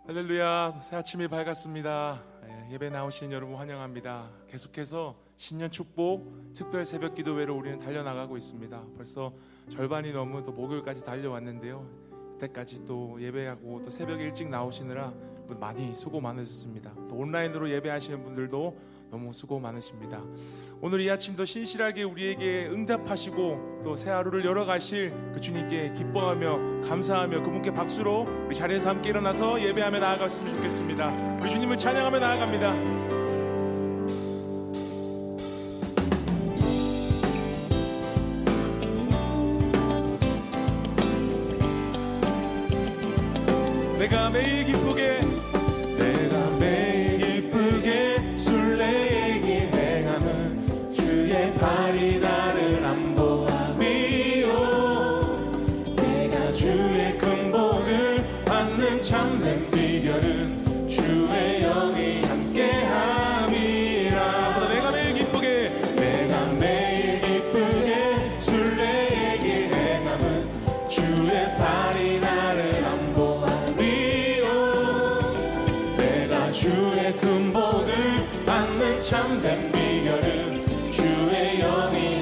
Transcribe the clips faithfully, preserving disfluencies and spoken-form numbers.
할렐루야. 새 아침이 밝았습니다. 예배 나오신 여러분 환영합니다. 계속해서 신년 축복 특별 새벽 기도회로 우리는 달려나가고 있습니다. 벌써 절반이 넘은 또 목요일까지 달려왔는데요. 이때까지 또 예배하고 또 새벽에 일찍 나오시느라 많이 수고 많으셨습니다. 또 온라인으로 예배하시는 분들도 너무 수고 많으십니다. 오늘 이 아침도 신실하게 우리에게 응답하시고 또 새 하루를 열어가실 그 주님께 기뻐하며 감사하며 그분께 박수로 우리 자리에서 함께 일어나서 예배하며 나아갔으면 좋겠습니다. 우리 주님을 찬양하며 나아갑니다. 내가 매일 기쁘게 내가 매일 기쁘게 순례의 길 행하는 주의 발이 나를 안보함이요 내가 주의 큰 복을 받는 참된 비결은 주의 영이 함께함이라. 내가 매일 기쁘게 내가 매일 기쁘게 순례의 길 행하는 주의 발이 나를 주의 큰 복을 받는 참된 비결은 주의 영이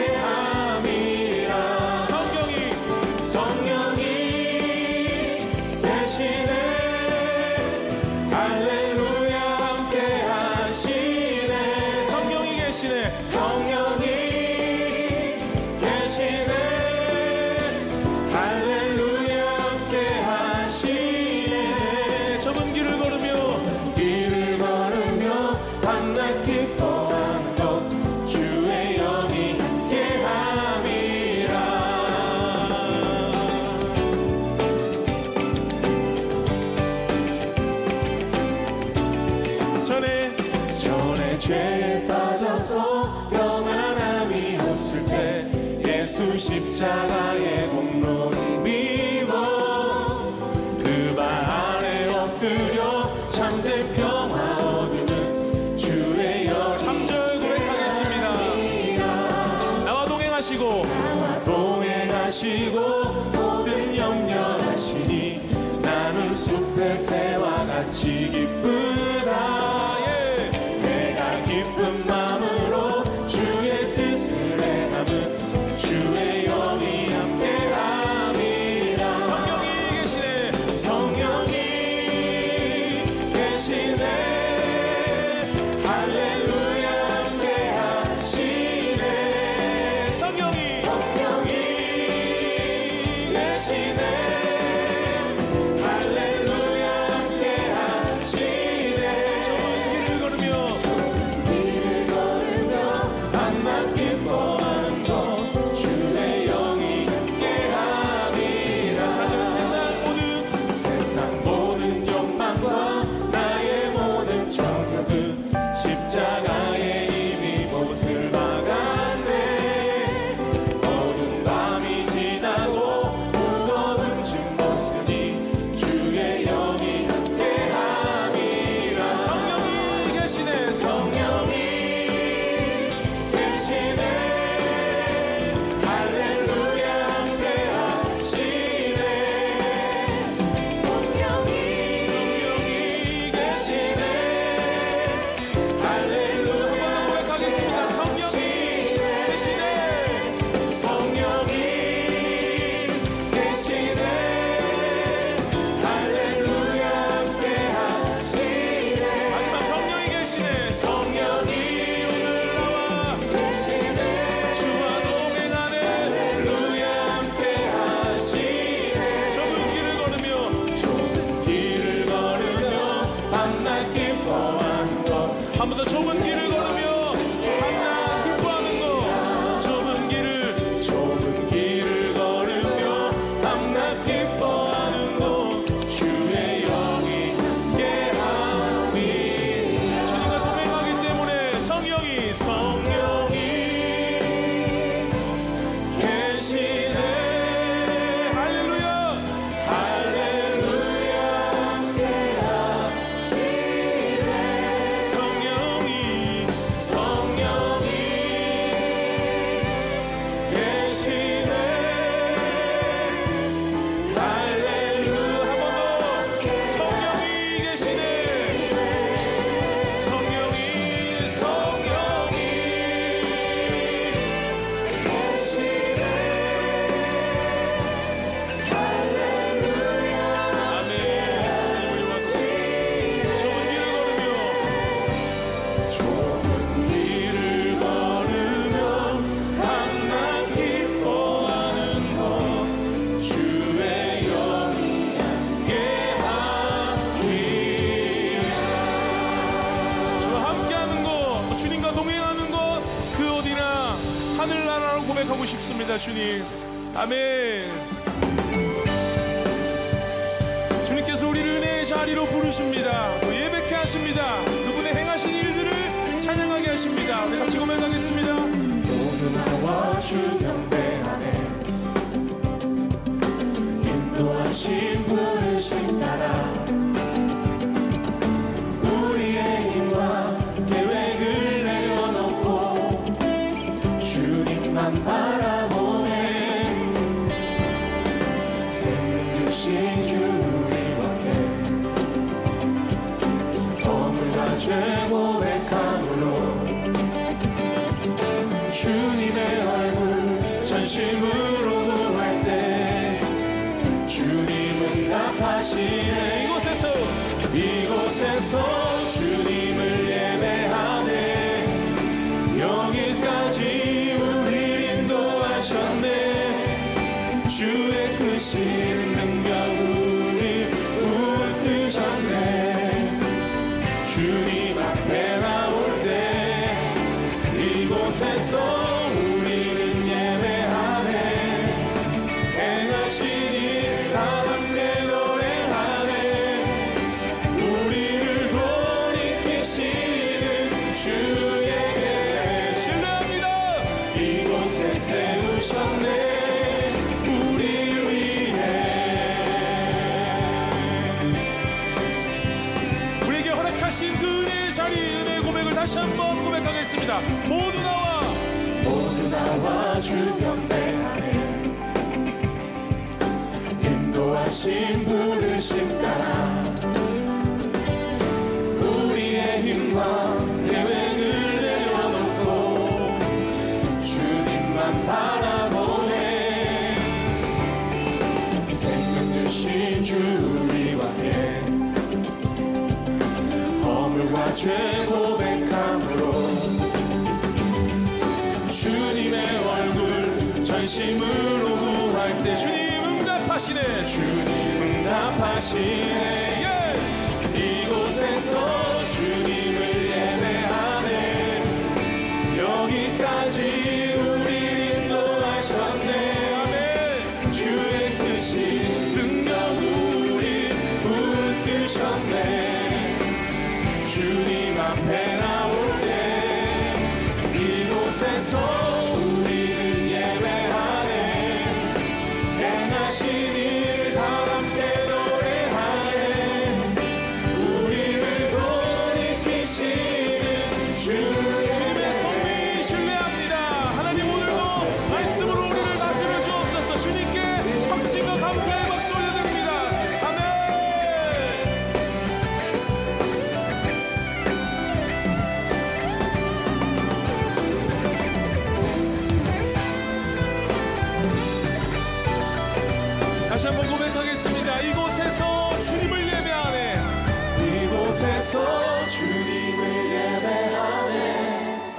함께함이라. 성령이 성령이 계시네 할렐루야 함께하시네. 성령이 계시네 성령이 계시네 할렐루야 함께하시네. 좁은 길을 걸으며 길을 걸으며 밤낮 기뻐하는 것 주의 영이 함께함이라. 전에 전에 죄에 빠져서 평안함이 없을 때 예수 십자가의 공로를 믿어 그 발 아래 엎드려 참된 평화 얻으는 주의 영. 삼 절 고백하겠습니다. 나와 동행하시고 나와 동행하시고 모든 염려하시니 나는 숲의 새와 같이 기쁘다. 예. 내가 기쁜 마음으로 주의 뜻을 행함은 주의 영이 함께함이라. 성령이 계시네 성령이 계시네 할렐루야 함께하시네. 성령이 성령이 계시네 할렐루야 함께하시네. 좁은 싶습니다. 주님, 아멘. 주님께서 우리를 은혜의 자리로 부르십니다. 또 예배케 하십니다. 그분의 행하신 일들을 찬양하게 하십니다. 우리 같이 고백하겠습니다. 모두 나와 주 경배 안에 인도하신 부르심 따라 우리의 힘과 계획을 내려놓고 주님만 바라보네. 생명 주신 주 우리와 함께 허물과 죄 고백함으로 주님의 얼굴 전심으로 구할 때 주님은 답하시네. 이곳에서 이곳에서 주님을 예배하네. 여기까지 우리 인도하셨네. 주의 크신 능력 우리 붙드셨네. 주님 앞에 나올 때 이곳에서 우리는 예배하네. 행하신 일 다 함께 노래하네. 우리를 돌이키시는 주에게 신뢰합니다. 이곳에 세우셨네. 우리를 위해 우리에게 허락하신 그 은혜의 자리, 은혜의 고백을 다시 한번 고백하겠습니다. 모두 나와 모두 나와 주 경배하네. 인도하신 부르심 따라 우리의 힘과 계획을 내려놓고 주님만 바라보네. 생명 주신 주 우리와 함께 허물과 죄 고백함으로 주님의 얼굴 전심으로 구할 때 주님 응답하시네. 주님 응답하시네. 예. 이곳에서 주님을 예배하네. 여기까지 우리 인도하셨네. 아멘. 주의 크신 능력 우리 붙드셨네. 주님 앞에 나올 때 이곳에서 우리는 예배하네. 행하신 일 다 함께 노래하네. 우리를 돌이키시는 주의 주님의 성미 신뢰합니다. 하나님 오늘도 말씀으로 우리를 다스려 주옵소서. 주님께 확신과 감사의 박수 올려드립니다. 아멘. 다시 한번 고백하겠습니다. 이곳에서 주님을 예배하네. 이곳에서 주님을 예배하네.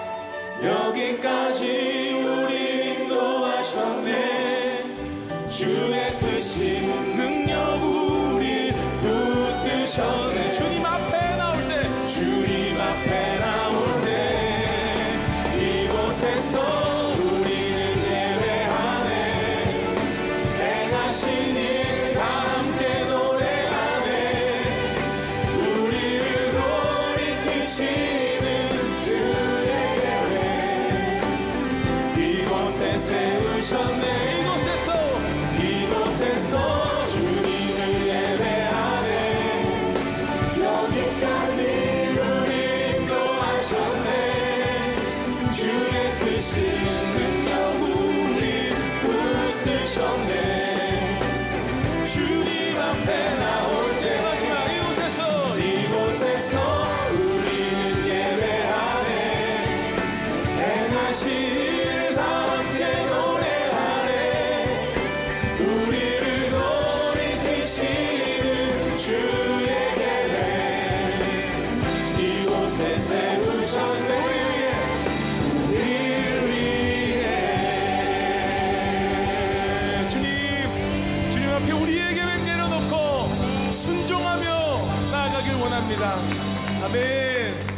여기까지 우리 인도하셨네. 주의 크신 능력 우리 붙드셨네. 주님 앞에 나올 때 주님 앞에 나올 때 이곳에서 우리는 예배하네. 행하신 일 다 함께 노래하네. 우리를 돌이키시는 주의 예배 이곳에 세우셨네. 이곳에서 이곳에서 주님을 예배하네. 여기까지 우리 인도하셨네. 주의 크신 능력 우리 붙드셨네. 주님 앞에 나올 때 마지막 이곳에서 이곳에서 우리는 예배하네. 행하신 일 다 함께 노래하네. 우리를 돌이키시는 주의 계획 이곳에 세우셨네. 우리를 위해 주님, 주님 앞에 우리의 계획 내려놓고 순종하며 나아가길 원합니다. 아멘.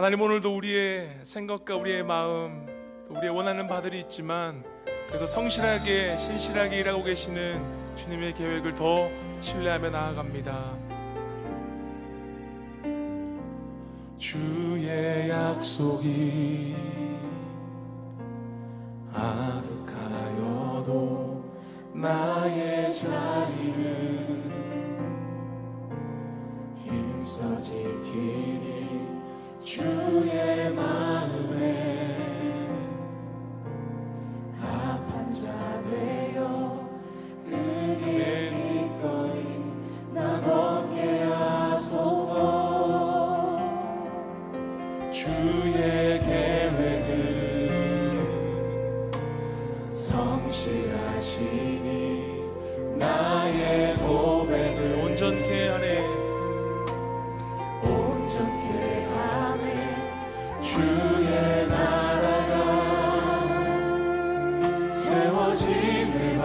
하나님, 오늘도 우리의 생각과 우리의 마음, 또 우리의 원하는 바들이 있지만 그래도 성실하게 신실하게 일하고 계시는 주님의 계획을 더 신뢰하며 나아갑니다. 주의 약속이 아득하여도 나의 자리를 힘써 지키니 주의 마음에 합한 자 되어 그의 기꺼이 나 걷게 하소서. 주의 계획은 성실하시니 나의 고백을 온전케 하네. 온전케 하네. 주의 나라가 세워짐을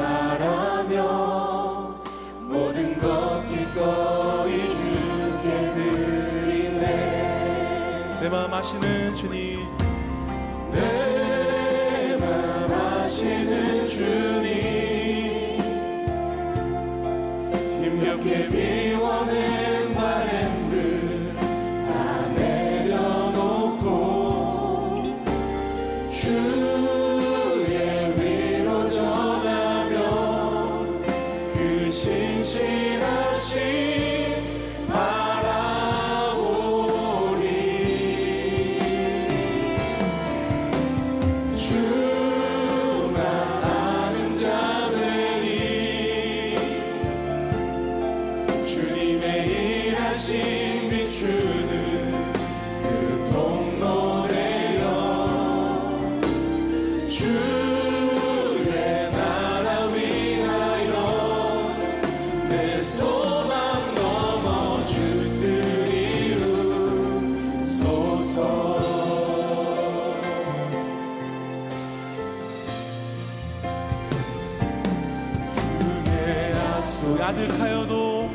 바라며 모든 것 기꺼이 주께 드리네. 내 마음 아시는 주님, 내 마음 아시는 주님, 힘겹게 비워낸 바램들 다 내려놓고 주의 위로 전하며 그 신실하신 바라보리. 주만 아는 자 되리. 주님의 일하심 비추는 그 통로 되어 주의 나라 위하여 내 소망 넘어 주들이 웃소서. 주의 약속 아득하여도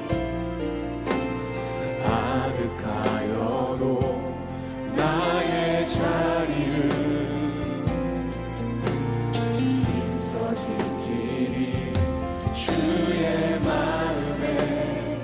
아득하여도 나의 자리를 힘써 지키리. 주의 마음에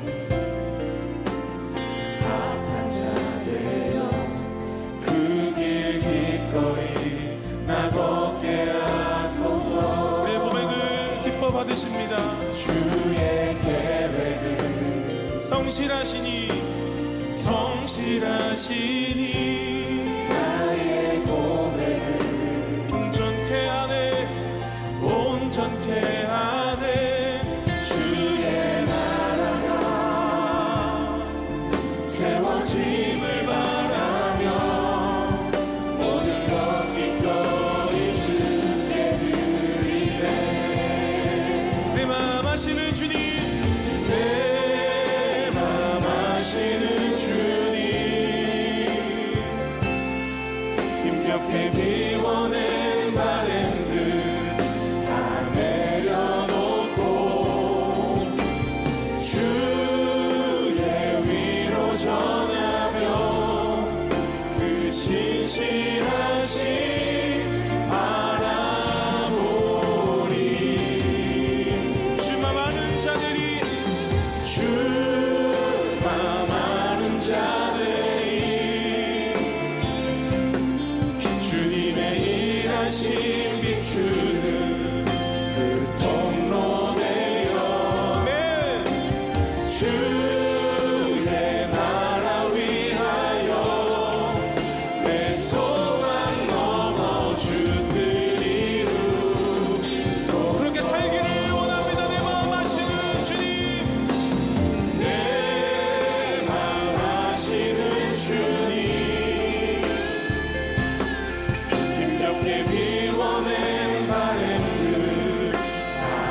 합한 자 되어 그 길 기꺼이 나 걷게 하소서. 내 고백을 기뻐 받으십니다. 주의 계획을 성실하시니 성실하시니 나의 고백을 온전케 하네. 온전케 하네. 주의 나라가 세워짐을 바라며 모든 것 기꺼이 주께 드리네. 내 마음 아시는 주님, 내 마음 아시는 주님, 힘겹게 비워낸 바램들 다 내려놓고 주의 위로 전하며 그 신실하신 바라보리. 주만 아는 자들이 주만 아는 자들이 주님의 일하심 비추는 그 통로 되어 주의 나라 위하여 내 소망 넘어 주들이 웃소서. 그렇게 살기를 원합니다. 내 마음 아시는 주님, 내 마음 아시는 주님, 힘겹게 비워낸 바램들 다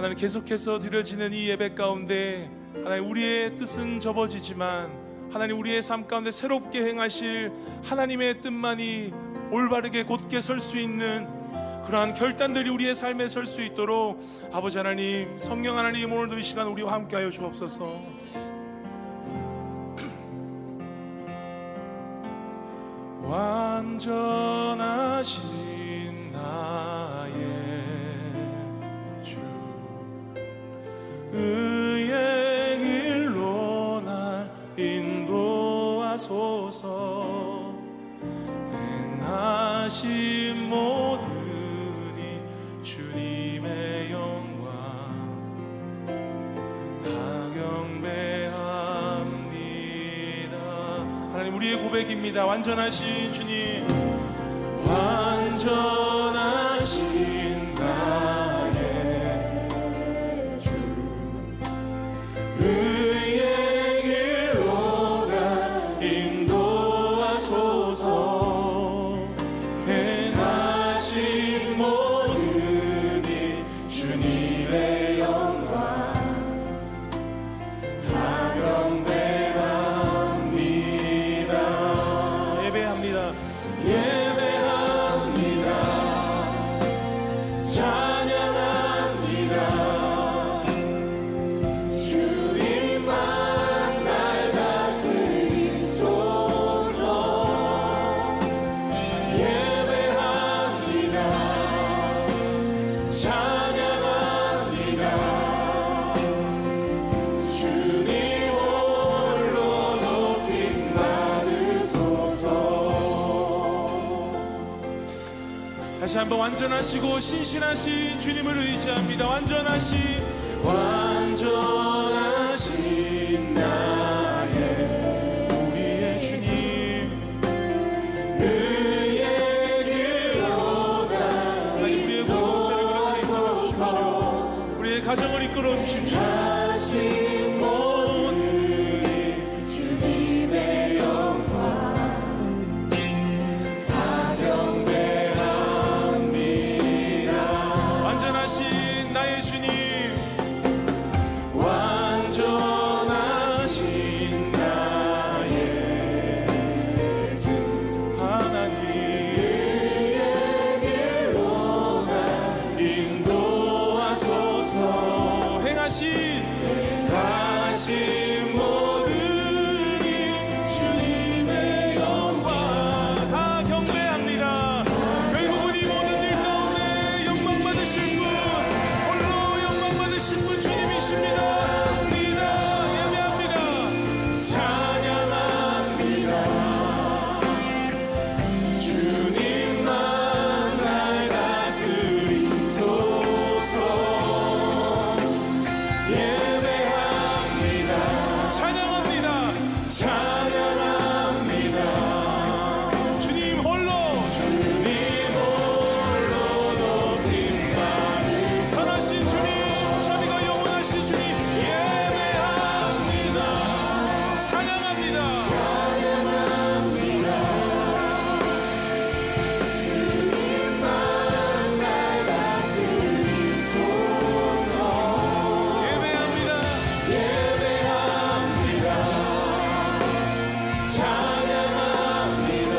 하나님 계속해서 드려지는 이 예배 가운데 하나님 우리의 뜻은 접어지지만 하나님 우리의 삶 가운데 새롭게 행하실 하나님의 뜻만이 올바르게 곧게 설 수 있는 그러한 결단들이 우리의 삶에 설 수 있도록 아버지 하나님, 성령 하나님, 오늘도 이 시간 우리와 함께하여 주옵소서. 완전하신 나의 주, 의의 길로 날 인도하소서. 행하신 모든 이 주님의 영광 다 경배합니다. 하나님, 우리의 고백입니다. 완전하신 주님, 완전하신 나의 주, 의의 길로 날 인도하소서. 행하신 모든 이 주님의 영광 다 경배합니다. 예배합니다. 예배합니다. 찬양합니다. 주님만 날 다스리소서. 예배합니다. 찬양합니다. 주님 홀로 높임 받으소서. 다시 한번 완전하시고 신실하신 주님을 의지합니다. 완전하신 완전하신 나의 우리의 주님, 의의 길로 날 우리의 공동체를 그렇게 이끌어 주십시오. 우리의 가정을 이끌어 주십시오. 하신 모든 주님의 영광 다 경배합니다. 완전하신 나의 주님, 완전하신 나의 주, 하나님, 의의 길로 날 인도하소서. 행하신 행하신 모든 이 주님의 영광 다 경배합니다. 결국은 이 모든 일 가운데 영광 받으실 분, 홀로 영광 받으실 분 주님이십니다. 합니다. 예배합니다. 찬양합니다. 주님만 날 다스리소서. 예배합니다. 찬양합니다. 찬양합니다. 주님 홀로 주님 홀로 높임 받으 선하신 주님, 자비가 영원하신 주님, 예배합니다. 찬양합니다. 찬양합니다. 주님만 날 다스리소서. 예배합니다. 예배합니다. 찬양합니다.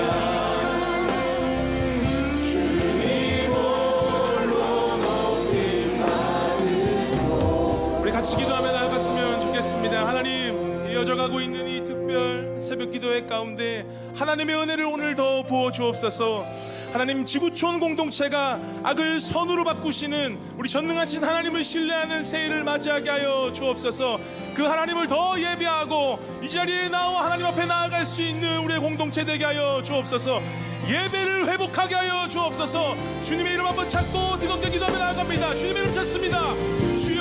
주님 홀로 높임 받으소서. 우리 같이 기도하며 나아갔으면 좋겠습니다. 하나님, 이어져가고 있는 이 특별 새벽 기도회 가운데 하나님의 은혜를 오늘 더 부어 주옵소서. 하나님, 지구촌 공동체가 악을 선으로 바꾸시는 우리 전능하신 하나님을 신뢰하는 새해를 맞이하게 하여 주옵소서. 그 하나님을 더 예배하고 이 자리에 나와 하나님 앞에 나아갈 수 있는 우리의 공동체 되게 하여 주옵소서. 예배를 회복하게 하여 주옵소서. 주님의 이름 한번 찾고 뜨겁게 기도하며 나아갑니다. 주님의 이름 찾습니다. 주여,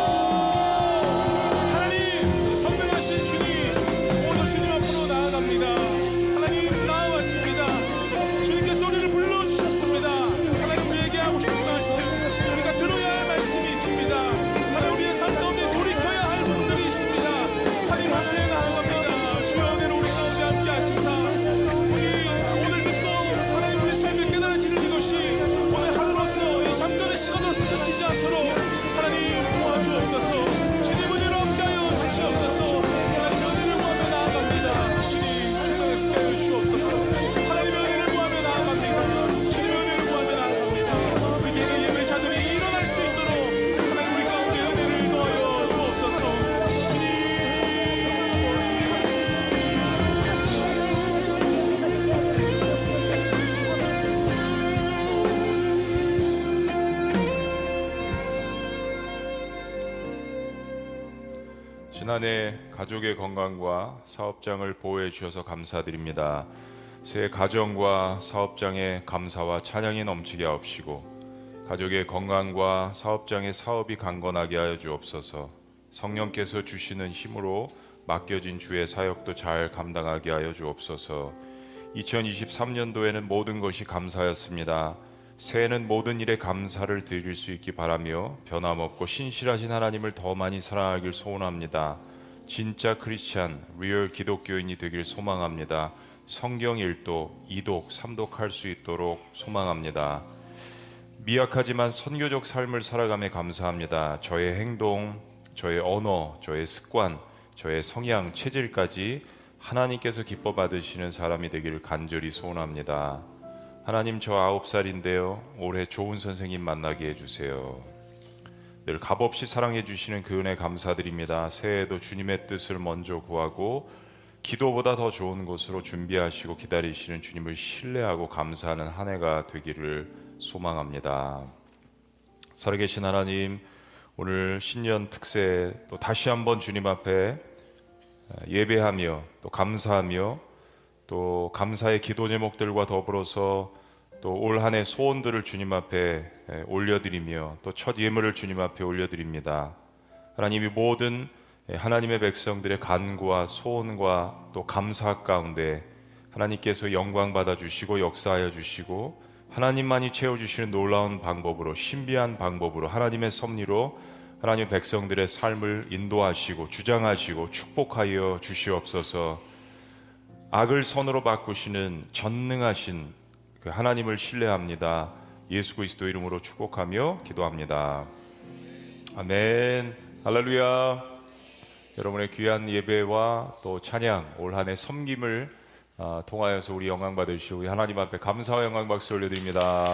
하나님 전능하신 주님, 오늘 주님 앞으로 나아갑니다. 하나님, 나아왔습니다. 주님께서 우리를 불러주셨습니다. 하나님, 우리에게 하고 싶은 말씀, 우리가 들어야 할 말씀이 있습니다. 하나님, 우리의 삶 가운데 돌이켜야 할 부분들이 있습니다. 하나님 앞에 나아갑니다. 주여, 은혜로 우리 가운데 함께 하시사 우리 오늘 듣고 하나님 우리 삶을 깨달아지는 이것이 오늘 하루로서 이 잠깐의 시간으로서 끝이지 않도록 하나님 지난해 가족의 건강과 사업장을 보호해 주셔서 감사드립니다. 새 가정과 사업장의 감사와 찬양이 넘치게 하옵시고 가족의 건강과 사업장의 사업이 강건하게 하여 주옵소서. 성령께서 주시는 힘으로 맡겨진 주의 사역도 잘 감당하게 하여 주옵소서. 이천이십삼 년도에는 모든 것이 감사였습니다. 새해는 모든 일에 감사를 드릴 수 있기 바라며 변함없고 신실하신 하나님을 더 많이 사랑하길 소원합니다. 진짜 크리스찬, 리얼 기독교인이 되길 소망합니다. 성경 일독, 이독, 삼독할 수 있도록 소망합니다. 미약하지만 선교적 삶을 살아가며 감사합니다. 저의 행동, 저의 언어, 저의 습관, 저의 성향, 체질까지 하나님께서 기뻐 받으시는 사람이 되기를 간절히 소원합니다. 하나님, 저 아홉 살인데요, 올해 좋은 선생님 만나게 해주세요. 늘 값없이 사랑해 주시는 그 은혜 감사드립니다. 새해에도 주님의 뜻을 먼저 구하고 기도보다 더 좋은 곳으로 준비하시고 기다리시는 주님을 신뢰하고 감사하는 한 해가 되기를 소망합니다. 살아계신 하나님, 오늘 신년 특세 또 다시 한번 주님 앞에 예배하며 또 감사하며 또 감사의 기도 제목들과 더불어서 또 올 한 해 소원들을 주님 앞에 올려드리며 또 첫 예물을 주님 앞에 올려드립니다. 하나님이 모든 하나님의 백성들의 간구와 소원과 또 감사 가운데 하나님께서 영광 받아주시고 역사하여 주시고 하나님만이 채워주시는 놀라운 방법으로, 신비한 방법으로, 하나님의 섭리로 하나님 백성들의 삶을 인도하시고 주장하시고 축복하여 주시옵소서. 악을 선으로 바꾸시는 전능하신 그 하나님을 신뢰합니다. 예수 그리스도 이름으로 축복하며 기도합니다. 아멘. 할렐루야. 여러분의 귀한 예배와 또 찬양, 올 한 해 섬김을 어, 통하여서 우리 영광 받으시고 우리 하나님 앞에 감사와 영광 박수 올려드립니다.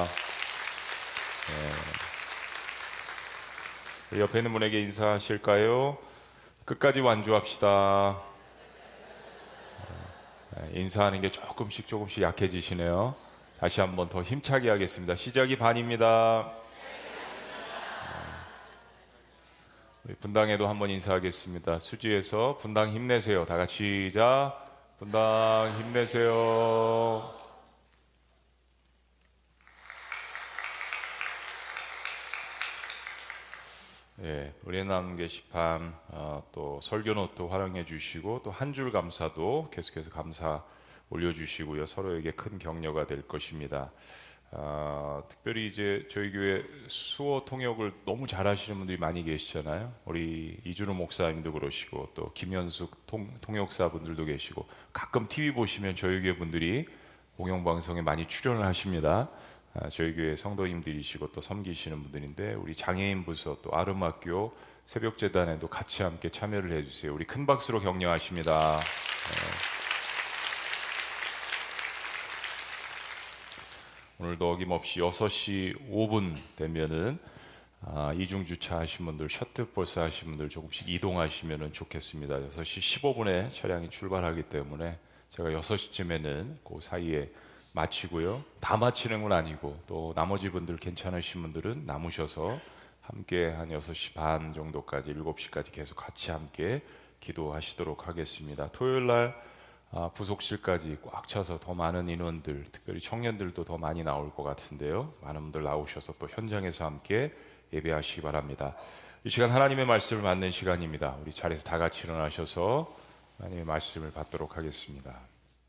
네. 옆에 있는 분에게 인사하실까요? 끝까지 완주합시다. 인사하는 게 조금씩 조금씩 약해지시네요. 다시 한번 더 힘차게 하겠습니다. 시작이 반입니다. 우리 분당에도 한번 인사하겠습니다. 수지에서 분당 힘내세요. 다 같이 시작. 분당 힘내세요. 예, 은혜나눔 게시판 어, 또 설교노트 활용해 주시고 또 한 줄 감사도 계속해서 감사 올려주시고요. 서로에게 큰 격려가 될 것입니다. 어, 특별히 이제 저희 교회 수어 통역을 너무 잘하시는 분들이 많이 계시잖아요. 우리 이준호 목사님도 그러시고 또 김현숙 통, 통역사분들도 계시고 가끔 티비 보시면 저희 교회 분들이 공영방송에 많이 출연을 하십니다. 저희 교회 성도님들이시고 또 섬기시는 분들인데 우리 장애인 부서 또 아름학교 새벽재단에도 같이 함께 참여를 해주세요. 우리 큰 박수로 격려하십니다. 네. 오늘도 어김없이 여섯 시 오 분 되면은 아, 이중주차 하신 분들, 셔틀버스 하신 분들 조금씩 이동하시면 좋겠습니다. 여섯 시 십오 분에 차량이 출발하기 때문에 제가 여섯 시쯤에는 그 사이에 마치고요. 다 마치는 건 아니고 또 나머지 분들 괜찮으신 분들은 남으셔서 함께 한 여섯 시 반 정도까지 일곱 시까지 계속 같이 함께 기도하시도록 하겠습니다. 토요일 날 아, 부속실까지 꽉 차서 더 많은 인원들, 특별히 청년들도 더 많이 나올 것 같은데요. 많은 분들 나오셔서 또 현장에서 함께 예배하시기 바랍니다. 이 시간 하나님의 말씀을 받는 시간입니다. 우리 자리에서 다 같이 일어나셔서 하나님의 말씀을 받도록 하겠습니다.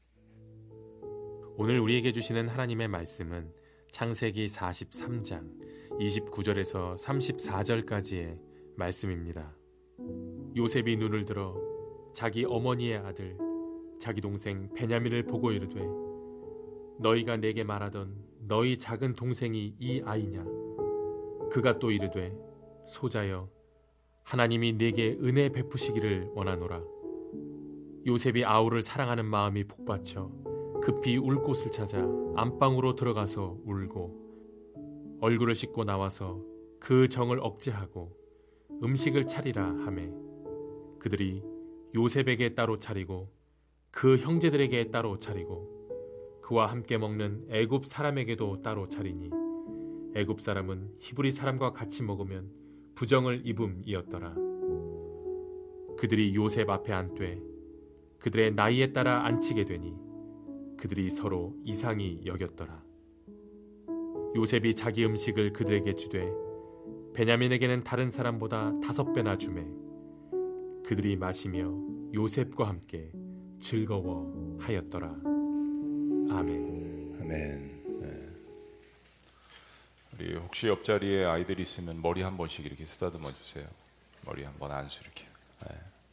오늘 우리에게 주시는 하나님의 말씀은 창세기 사십삼 장 이십구 절에서 삼십사 절까지의 말씀입니다. 요셉이 눈을 들어 자기 어머니의 아들 자기 동생 베냐민을 보고 이르되 너희가 내게 말하던 너희 작은 동생이 이 아이냐? 그가 또 이르되 소자여 하나님이 내게 은혜 베푸시기를 원하노라. 요셉이 아우를 사랑하는 마음이 복받쳐 급히 울 곳을 찾아 안방으로 들어가서 울고 얼굴을 씻고 나와서 그 정을 억제하고 음식을 차리라 하매 그들이 요셉에게 따로 차리고 그 형제들에게 따로 차리고 그와 함께 먹는 애굽 사람에게도 따로 차리니 애굽 사람은 히브리 사람과 같이 먹으면 부정을 입음이었더라. 그들이 요셉 앞에 앉되 그들의 나이에 따라 앉히게 되니 그들이 서로 이상히 여겼더라. 요셉이 자기 음식을 그들에게 주되 베냐민에게는 다른 사람보다 다섯 배나 주매 그들이 마시며 요셉과 함께 즐거워하였더라. 아멘. 아멘. 네. 우리 혹시 옆자리에 아이들이 있으면 머리 한 번씩 이렇게 쓰다듬어 주세요. 머리 한번 안수 이렇게. 네.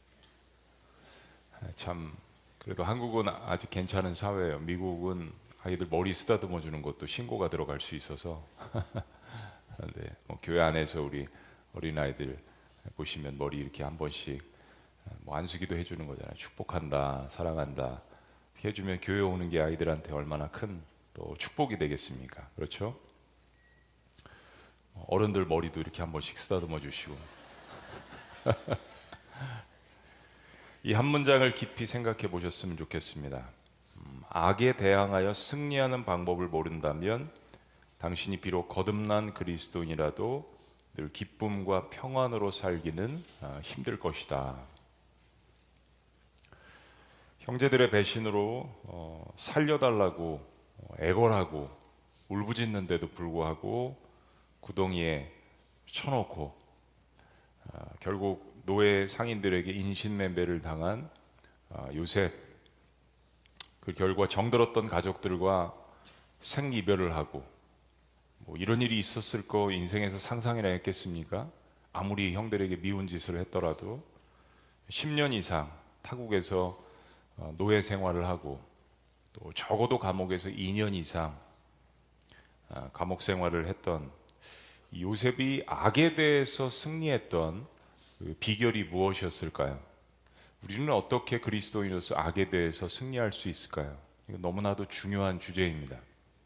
참 그래도 한국은 아직 괜찮은 사회예요. 미국은 아이들 머리 쓰다듬어 주는 것도 신고가 들어갈 수 있어서. 그런데 뭐 교회 안에서 우리 어린 아이들 보시면 머리 이렇게 한 번씩 뭐 안수기도 해주는 거잖아요. 축복한다, 사랑한다 해주면 교회 오는 게 아이들한테 얼마나 큰 또 축복이 되겠습니까? 그렇죠? 어른들 머리도 이렇게 한 번씩 쓰다듬어 주시고. 이 한 문장을 깊이 생각해 보셨으면 좋겠습니다. 음, 악에 대항하여 승리하는 방법을 모른다면 당신이 비록 거듭난 그리스도인이라도 늘 기쁨과 평안으로 살기는 아, 힘들 것이다. 형제들의 배신으로 어, 살려달라고 어, 애걸하고 울부짖는데도 불구하고 구덩이에 쳐놓고 어, 결국 노예 상인들에게 인신매매를 당한 어, 요셉, 그 결과 정들었던 가족들과 생이별을 하고 뭐 이런 일이 있었을 거 인생에서 상상이나 했겠습니까? 아무리 형들에게 미운 짓을 했더라도 십 년 이상 타국에서 노예 생활을 하고 또 적어도 감옥에서 이 년 이상 감옥 생활을 했던 요셉이 악에 대해서 승리했던 그 비결이 무엇이었을까요? 우리는 어떻게 그리스도인으로서 악에 대해서 승리할 수 있을까요? 이거 너무나도 중요한 주제입니다.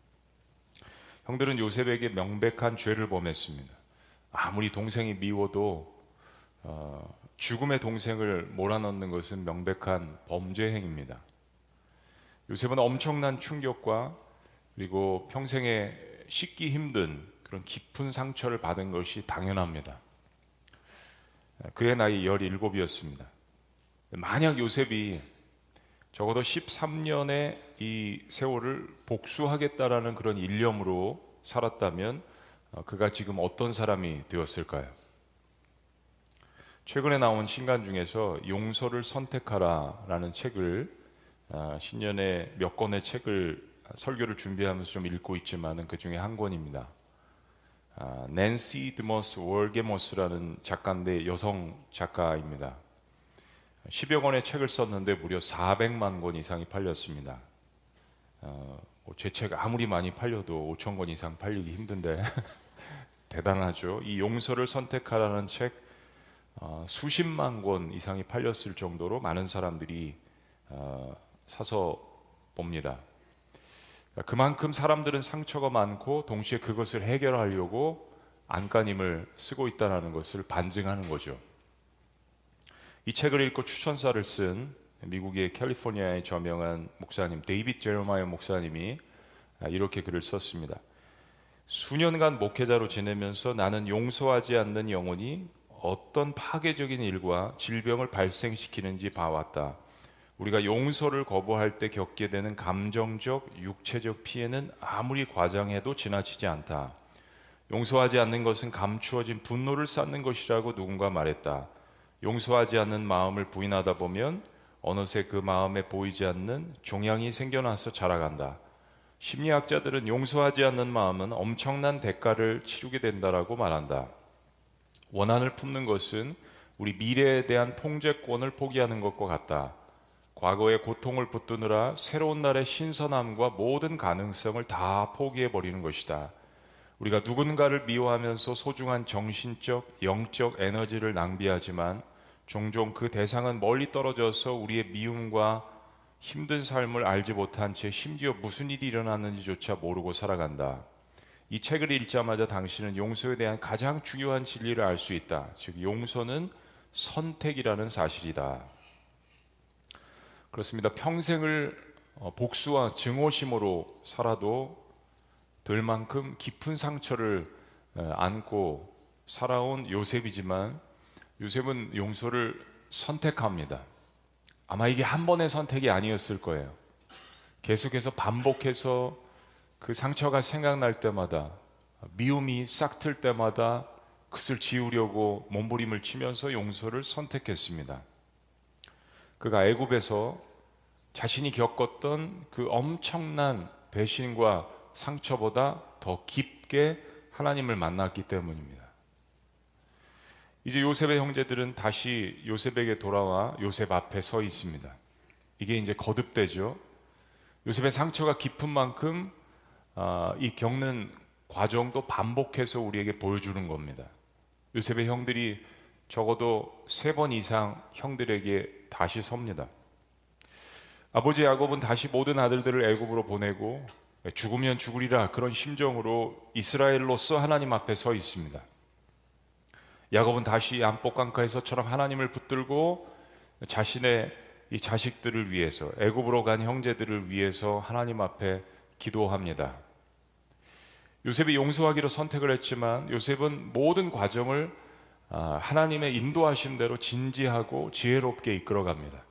형들은 요셉에게 명백한 죄를 범했습니다. 아무리 동생이 미워도 어, 죽음의 동생을 몰아넣는 것은 명백한 범죄 행위입니다. 요셉은 엄청난 충격과 그리고 평생에 씻기 힘든 그런 깊은 상처를 받은 것이 당연합니다. 그의 나이 열일곱이었습니다. 만약 요셉이 적어도 십삼 년의 이 세월을 복수하겠다라는 그런 일념으로 살았다면 그가 지금 어떤 사람이 되었을까요? 최근에 나온 신간 중에서 용서를 선택하라라는 책을 신년에 몇 권의 책을 설교를 준비하면서 좀 읽고 있지만은 그 중에 한 권입니다. 낸시 드머스 월게모스라는 작가인데 여성 작가입니다. 십여 권의 책을 썼는데 무려 사백만 권 이상이 팔렸습니다. 어, 뭐 제 책 아무리 많이 팔려도 오천 권 이상 팔리기 힘든데 대단하죠. 이 용서를 선택하라는 책 어, 수십만 권 이상이 팔렸을 정도로 많은 사람들이 어, 사서 봅니다. 그만큼 사람들은 상처가 많고 동시에 그것을 해결하려고 안간힘을 쓰고 있다는 것을 반증하는 거죠. 이 책을 읽고 추천사를 쓴 미국의 캘리포니아에 저명한 목사님 데이빗 제레마이어 목사님이 이렇게 글을 썼습니다. 수년간 목회자로 지내면서 나는 용서하지 않는 영혼이 어떤 파괴적인 일과 질병을 발생시키는지 봐왔다. 우리가 용서를 거부할 때 겪게 되는 감정적, 육체적 피해는 아무리 과장해도 지나치지 않다. 용서하지 않는 것은 감추어진 분노를 쌓는 것이라고 누군가 말했다. 용서하지 않는 마음을 부인하다 보면 어느새 그 마음에 보이지 않는 종양이 생겨나서 자라간다. 심리학자들은 용서하지 않는 마음은 엄청난 대가를 치르게 된다라고 말한다. 원한을 품는 것은 우리 미래에 대한 통제권을 포기하는 것과 같다. 과거의 고통을 붙드느라 새로운 날의 신선함과 모든 가능성을 다 포기해버리는 것이다. 우리가 누군가를 미워하면서 소중한 정신적, 영적 에너지를 낭비하지만 종종 그 대상은 멀리 떨어져서 우리의 미움과 힘든 삶을 알지 못한 채 심지어 무슨 일이 일어났는지조차 모르고 살아간다. 이 책을 읽자마자 당신은 용서에 대한 가장 중요한 진리를 알 수 있다. 즉 용서는 선택이라는 사실이다. 그렇습니다. 평생을 복수와 증오심으로 살아도 될 만큼 깊은 상처를 안고 살아온 요셉이지만 요셉은 용서를 선택합니다. 아마 이게 한 번의 선택이 아니었을 거예요. 계속해서 반복해서 그 상처가 생각날 때마다, 미움이 싹틀 때마다 그것을 지우려고 몸부림을 치면서 용서를 선택했습니다. 그가 애굽에서 자신이 겪었던 그 엄청난 배신과 상처보다 더 깊게 하나님을 만났기 때문입니다. 이제 요셉의 형제들은 다시 요셉에게 돌아와 요셉 앞에 서 있습니다. 이게 이제 거듭되죠. 요셉의 상처가 깊은 만큼 아, 이 겪는 과정도 반복해서 우리에게 보여주는 겁니다. 요셉의 형들이 적어도 세 번 이상 형들에게 다시 섭니다. 아버지 야곱은 다시 모든 아들들을 애굽으로 보내고 죽으면 죽으리라 그런 심정으로 이스라엘로서 하나님 앞에 서 있습니다. 야곱은 다시 안복강가에서처럼 하나님을 붙들고 자신의 이 자식들을 위해서, 애굽으로 간 형제들을 위해서 하나님 앞에 기도합니다. 요셉이 용서하기로 선택을 했지만 요셉은 모든 과정을 하나님의 인도하신 대로 진지하고 지혜롭게 이끌어갑니다.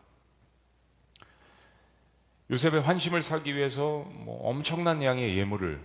요셉의 환심을 사기 위해서 뭐 엄청난 양의 예물을,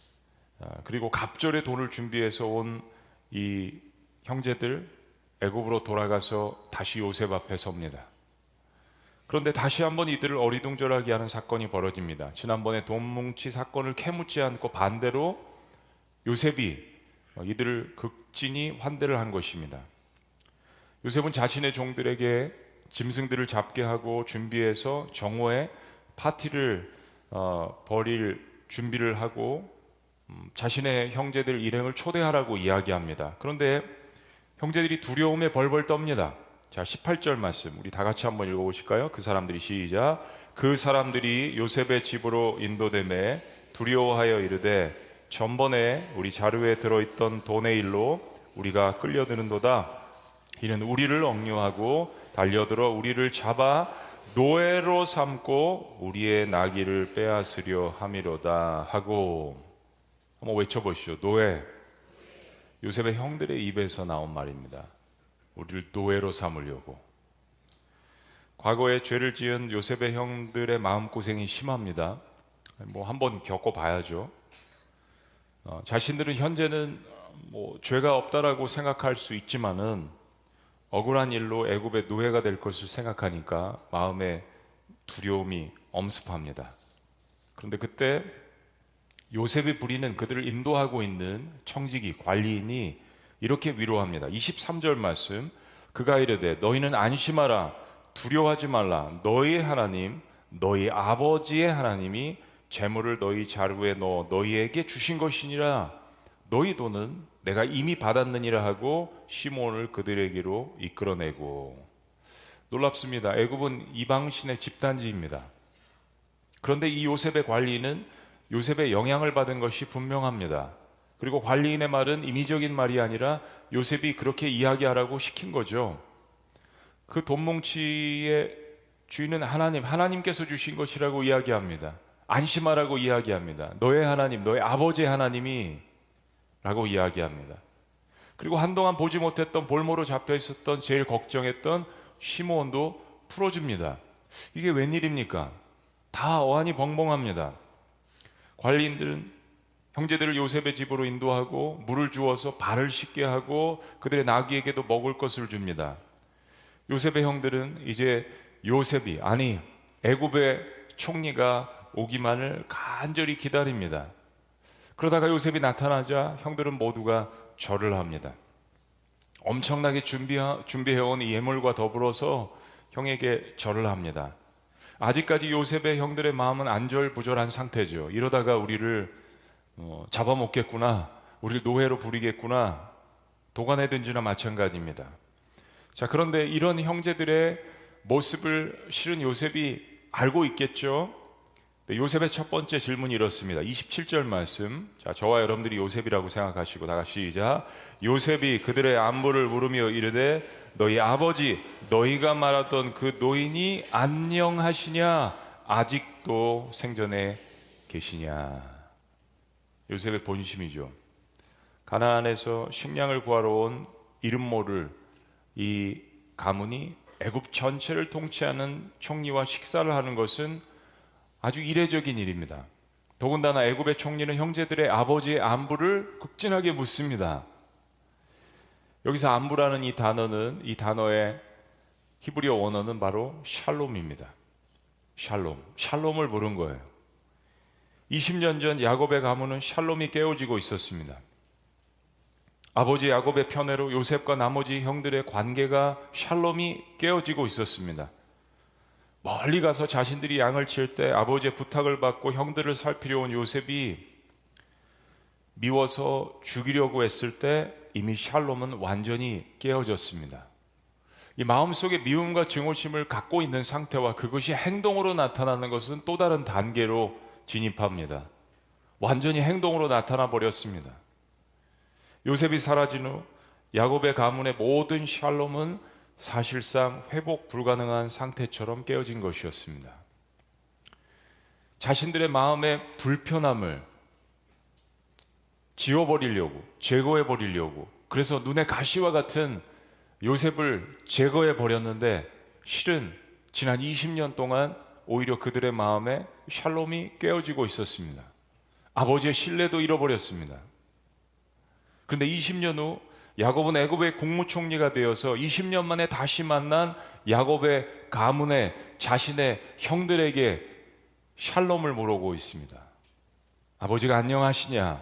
그리고 갑절의 돈을 준비해서 온 이 형제들, 애굽으로 돌아가서 다시 요셉 앞에 섭니다. 그런데 다시 한번 이들을 어리둥절하게 하는 사건이 벌어집니다. 지난번에 돈 뭉치 사건을 캐묻지 않고 반대로 요셉이 이들을 극진히 환대를 한 것입니다. 요셉은 자신의 종들에게 짐승들을 잡게 하고 준비해서 정오에 파티를 어, 벌일 준비를 하고 음, 자신의 형제들 일행을 초대하라고 이야기합니다. 그런데 형제들이 두려움에 벌벌 떱니다. 자, 십팔 절 말씀 우리 다 같이 한번 읽어보실까요? 그 사람들이 시작. 그 사람들이 요셉의 집으로 인도되매 두려워하여 이르되 전번에 우리 자루에 들어있던 돈의 일로 우리가 끌려드는도다. 이는 우리를 억류하고 달려들어 우리를 잡아 노예로 삼고 우리의 나귀를 빼앗으려 함이로다 하고. 한번 외쳐보시죠. 노예. 요셉의 형들의 입에서 나온 말입니다. 우리를 노예로 삼으려고. 과거에 죄를 지은 요셉의 형들의 마음고생이 심합니다. 뭐 한번 겪어봐야죠. 어, 자신들은 현재는 뭐 죄가 없다라고 생각할 수 있지만은 억울한 일로 애굽의 노예가 될 것을 생각하니까 마음에 두려움이 엄습합니다. 그런데 그때 요셉이 부리는 그들을 인도하고 있는 청지기 관리인이 이렇게 위로합니다. 이십삼 절 말씀 그가 이르되 너희는 안심하라 두려워하지 말라 너희 하나님 너희 아버지의 하나님이 재물을 너희 자루에 넣어 너희에게 주신 것이니라 너희 돈은 내가 이미 받았느니라 하고 시몬을 그들에게로 이끌어내고. 놀랍습니다. 애굽은 이방신의 집단지입니다. 그런데 이 요셉의 관리인은 요셉의 영향을 받은 것이 분명합니다. 그리고 관리인의 말은 임의적인 말이 아니라 요셉이 그렇게 이야기하라고 시킨 거죠. 그 돈뭉치의 주인은 하나님, 하나님께서 주신 것이라고 이야기합니다. 안심하라고 이야기합니다. 너의 하나님, 너의 아버지의 하나님이 라고 이야기합니다. 그리고 한동안 보지 못했던 볼모로 잡혀 있었던 제일 걱정했던 시므온도 풀어줍니다. 이게 웬일입니까? 다 어안이 벙벙합니다. 관리인들은 형제들을 요셉의 집으로 인도하고 물을 주어서 발을 씻게 하고 그들의 나귀에게도 먹을 것을 줍니다. 요셉의 형들은 이제 요셉이 아니 애굽의 총리가 오기만을 간절히 기다립니다. 그러다가 요셉이 나타나자 형들은 모두가 절을 합니다. 엄청나게 준비하, 준비해온 이 예물과 더불어서 형에게 절을 합니다. 아직까지 요셉의 형들의 마음은 안절부절한 상태죠. 이러다가 우리를 어, 잡아먹겠구나, 우리를 노예로 부리겠구나, 도가내든지나 마찬가지입니다. 자, 그런데 이런 형제들의 모습을 실은 요셉이 알고 있겠죠. 요셉의 첫 번째 질문이 이렇습니다. 이십칠 절 말씀. 자, 저와 여러분들이 요셉이라고 생각하시고 다 같이 시작. 요셉이 그들의 안부를 물으며 이르되 너희 아버지 너희가 말하던 그 노인이 안녕하시냐 아직도 생전에 계시냐. 요셉의 본심이죠. 가나안에서 식량을 구하러 온 이름 모를 이 가문이 애굽 전체를 통치하는 총리와 식사를 하는 것은 아주 이례적인 일입니다. 더군다나 애굽의 총리는 형제들의 아버지의 안부를 극진하게 묻습니다. 여기서 안부라는 이 단어는, 이 단어의 히브리어 원어는 바로 샬롬입니다. 샬롬, 샬롬을 부른 거예요. 이십 년 전 야곱의 가문은 샬롬이 깨어지고 있었습니다. 아버지 야곱의 편애로 요셉과 나머지 형들의 관계가 샬롬이 깨어지고 있었습니다. 멀리 가서 자신들이 양을 칠 때 아버지의 부탁을 받고 형들을 살피려 온 요셉이 미워서 죽이려고 했을 때 이미 샬롬은 완전히 깨어졌습니다. 이 마음속에 미움과 증오심을 갖고 있는 상태와 그것이 행동으로 나타나는 것은 또 다른 단계로 진입합니다. 완전히 행동으로 나타나 버렸습니다. 요셉이 사라진 후 야곱의 가문의 모든 샬롬은 사실상 회복 불가능한 상태처럼 깨어진 것이었습니다. 자신들의 마음의 불편함을 지워버리려고, 제거해버리려고, 그래서 눈의 가시와 같은 요셉을 제거해버렸는데 실은 지난 이십 년 동안 오히려 그들의 마음에 샬롬이 깨어지고 있었습니다. 아버지의 신뢰도 잃어버렸습니다. 그런데 이십 년 후 야곱은 애굽의 국무총리가 되어서 이십 년 만에 다시 만난 야곱의 가문의 자신의 형들에게 샬롬을 물어보고 있습니다. 아버지가 안녕하시냐?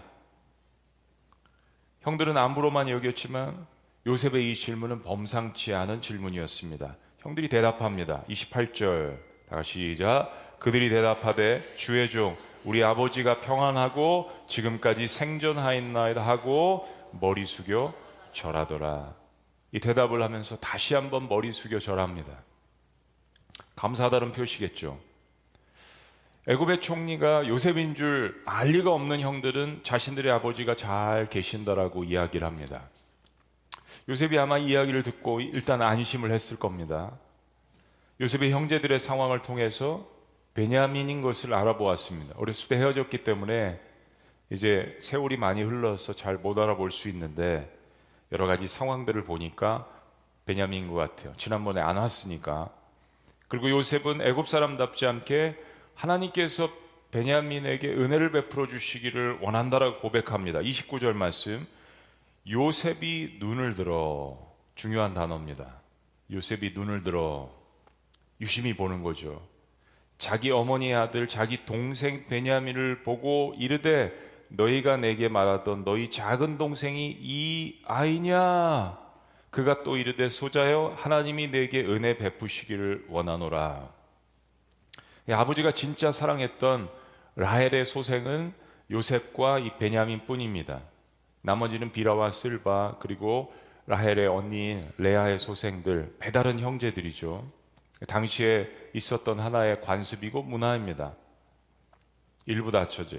형들은 안부로만 여겼지만 요셉의 이 질문은 범상치 않은 질문이었습니다. 형들이 대답합니다. 이십팔 절 다 같이 시작. 그들이 대답하되 주의 종 우리 아버지가 평안하고 지금까지 생존하였나이다 하고 머리 숙여 절하더라. 이 대답을 하면서 다시 한번 머리 숙여 절합니다. 감사하다는 표시겠죠. 애굽의 총리가 요셉인 줄 알 리가 없는 형들은 자신들의 아버지가 잘 계신다라고 이야기를 합니다. 요셉이 아마 이 이야기를 듣고 일단 안심을 했을 겁니다. 요셉의 형제들의 상황을 통해서 베냐민인 것을 알아보았습니다. 어렸을 때 헤어졌기 때문에 이제 세월이 많이 흘러서 잘 못 알아볼 수 있는데 여러 가지 상황들을 보니까 베냐민인 것 같아요. 지난번에 안 왔으니까. 그리고 요셉은 애굽 사람답지 않게 하나님께서 베냐민에게 은혜를 베풀어 주시기를 원한다라고 고백합니다. 이십구 절 말씀. 요셉이 눈을 들어, 중요한 단어입니다. 요셉이 눈을 들어 유심히 보는 거죠. 자기 어머니의 아들 자기 동생 베냐민을 보고 이르되 너희가 내게 말하던 너희 작은 동생이 이 아이냐? 그가 또 이르되 소자여 하나님이 내게 은혜 베푸시기를 원하노라. 아버지가 진짜 사랑했던 라헬의 소생은 요셉과 이 베냐민 뿐입니다. 나머지는 비라와 실바 그리고 라헬의 언니인 레아의 소생들, 배다른 형제들이죠. 당시에 있었던 하나의 관습이고 문화입니다. 일부 다처제.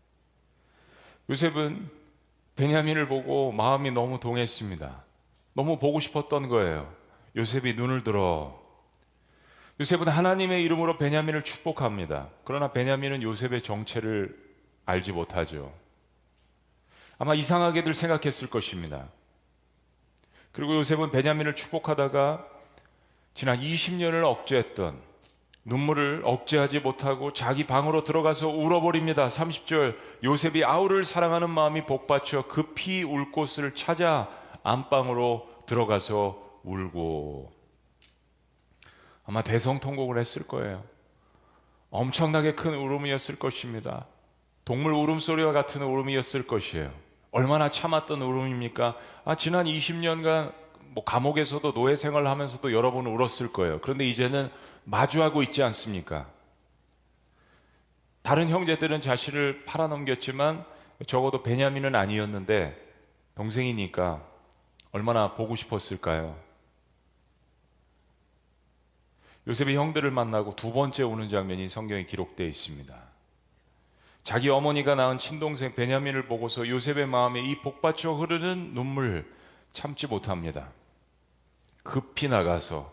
요셉은 베냐민을 보고 마음이 너무 동했습니다. 너무 보고 싶었던 거예요. 요셉이 눈을 들어. 요셉은 하나님의 이름으로 베냐민을 축복합니다. 그러나 베냐민은 요셉의 정체를 알지 못하죠. 아마 이상하게들 생각했을 것입니다. 그리고 요셉은 베냐민을 축복하다가 지난 이십 년을 억제했던 눈물을 억제하지 못하고 자기 방으로 들어가서 울어버립니다. 삼십 절. 요셉이 아우를 사랑하는 마음이 복받쳐 급히 울 곳을 찾아 안방으로 들어가서 울고. 아마 대성통곡을 했을 거예요. 엄청나게 큰 울음이었을 것입니다. 동물 울음소리와 같은 울음이었을 것이에요. 얼마나 참았던 울음입니까? 아, 지난 이십 년간 뭐 감옥에서도 노예 생활을 하면서도 여러 번 울었을 거예요. 그런데 이제는 마주하고 있지 않습니까? 다른 형제들은 자신을 팔아넘겼지만 적어도 베냐민은 아니었는데 동생이니까 얼마나 보고 싶었을까요? 요셉이 형들을 만나고 두 번째 우는 장면이 성경에 기록되어 있습니다. 자기 어머니가 낳은 친동생 베냐민을 보고서 요셉의 마음에 이 복받쳐 흐르는 눈물 참지 못합니다. 급히 나가서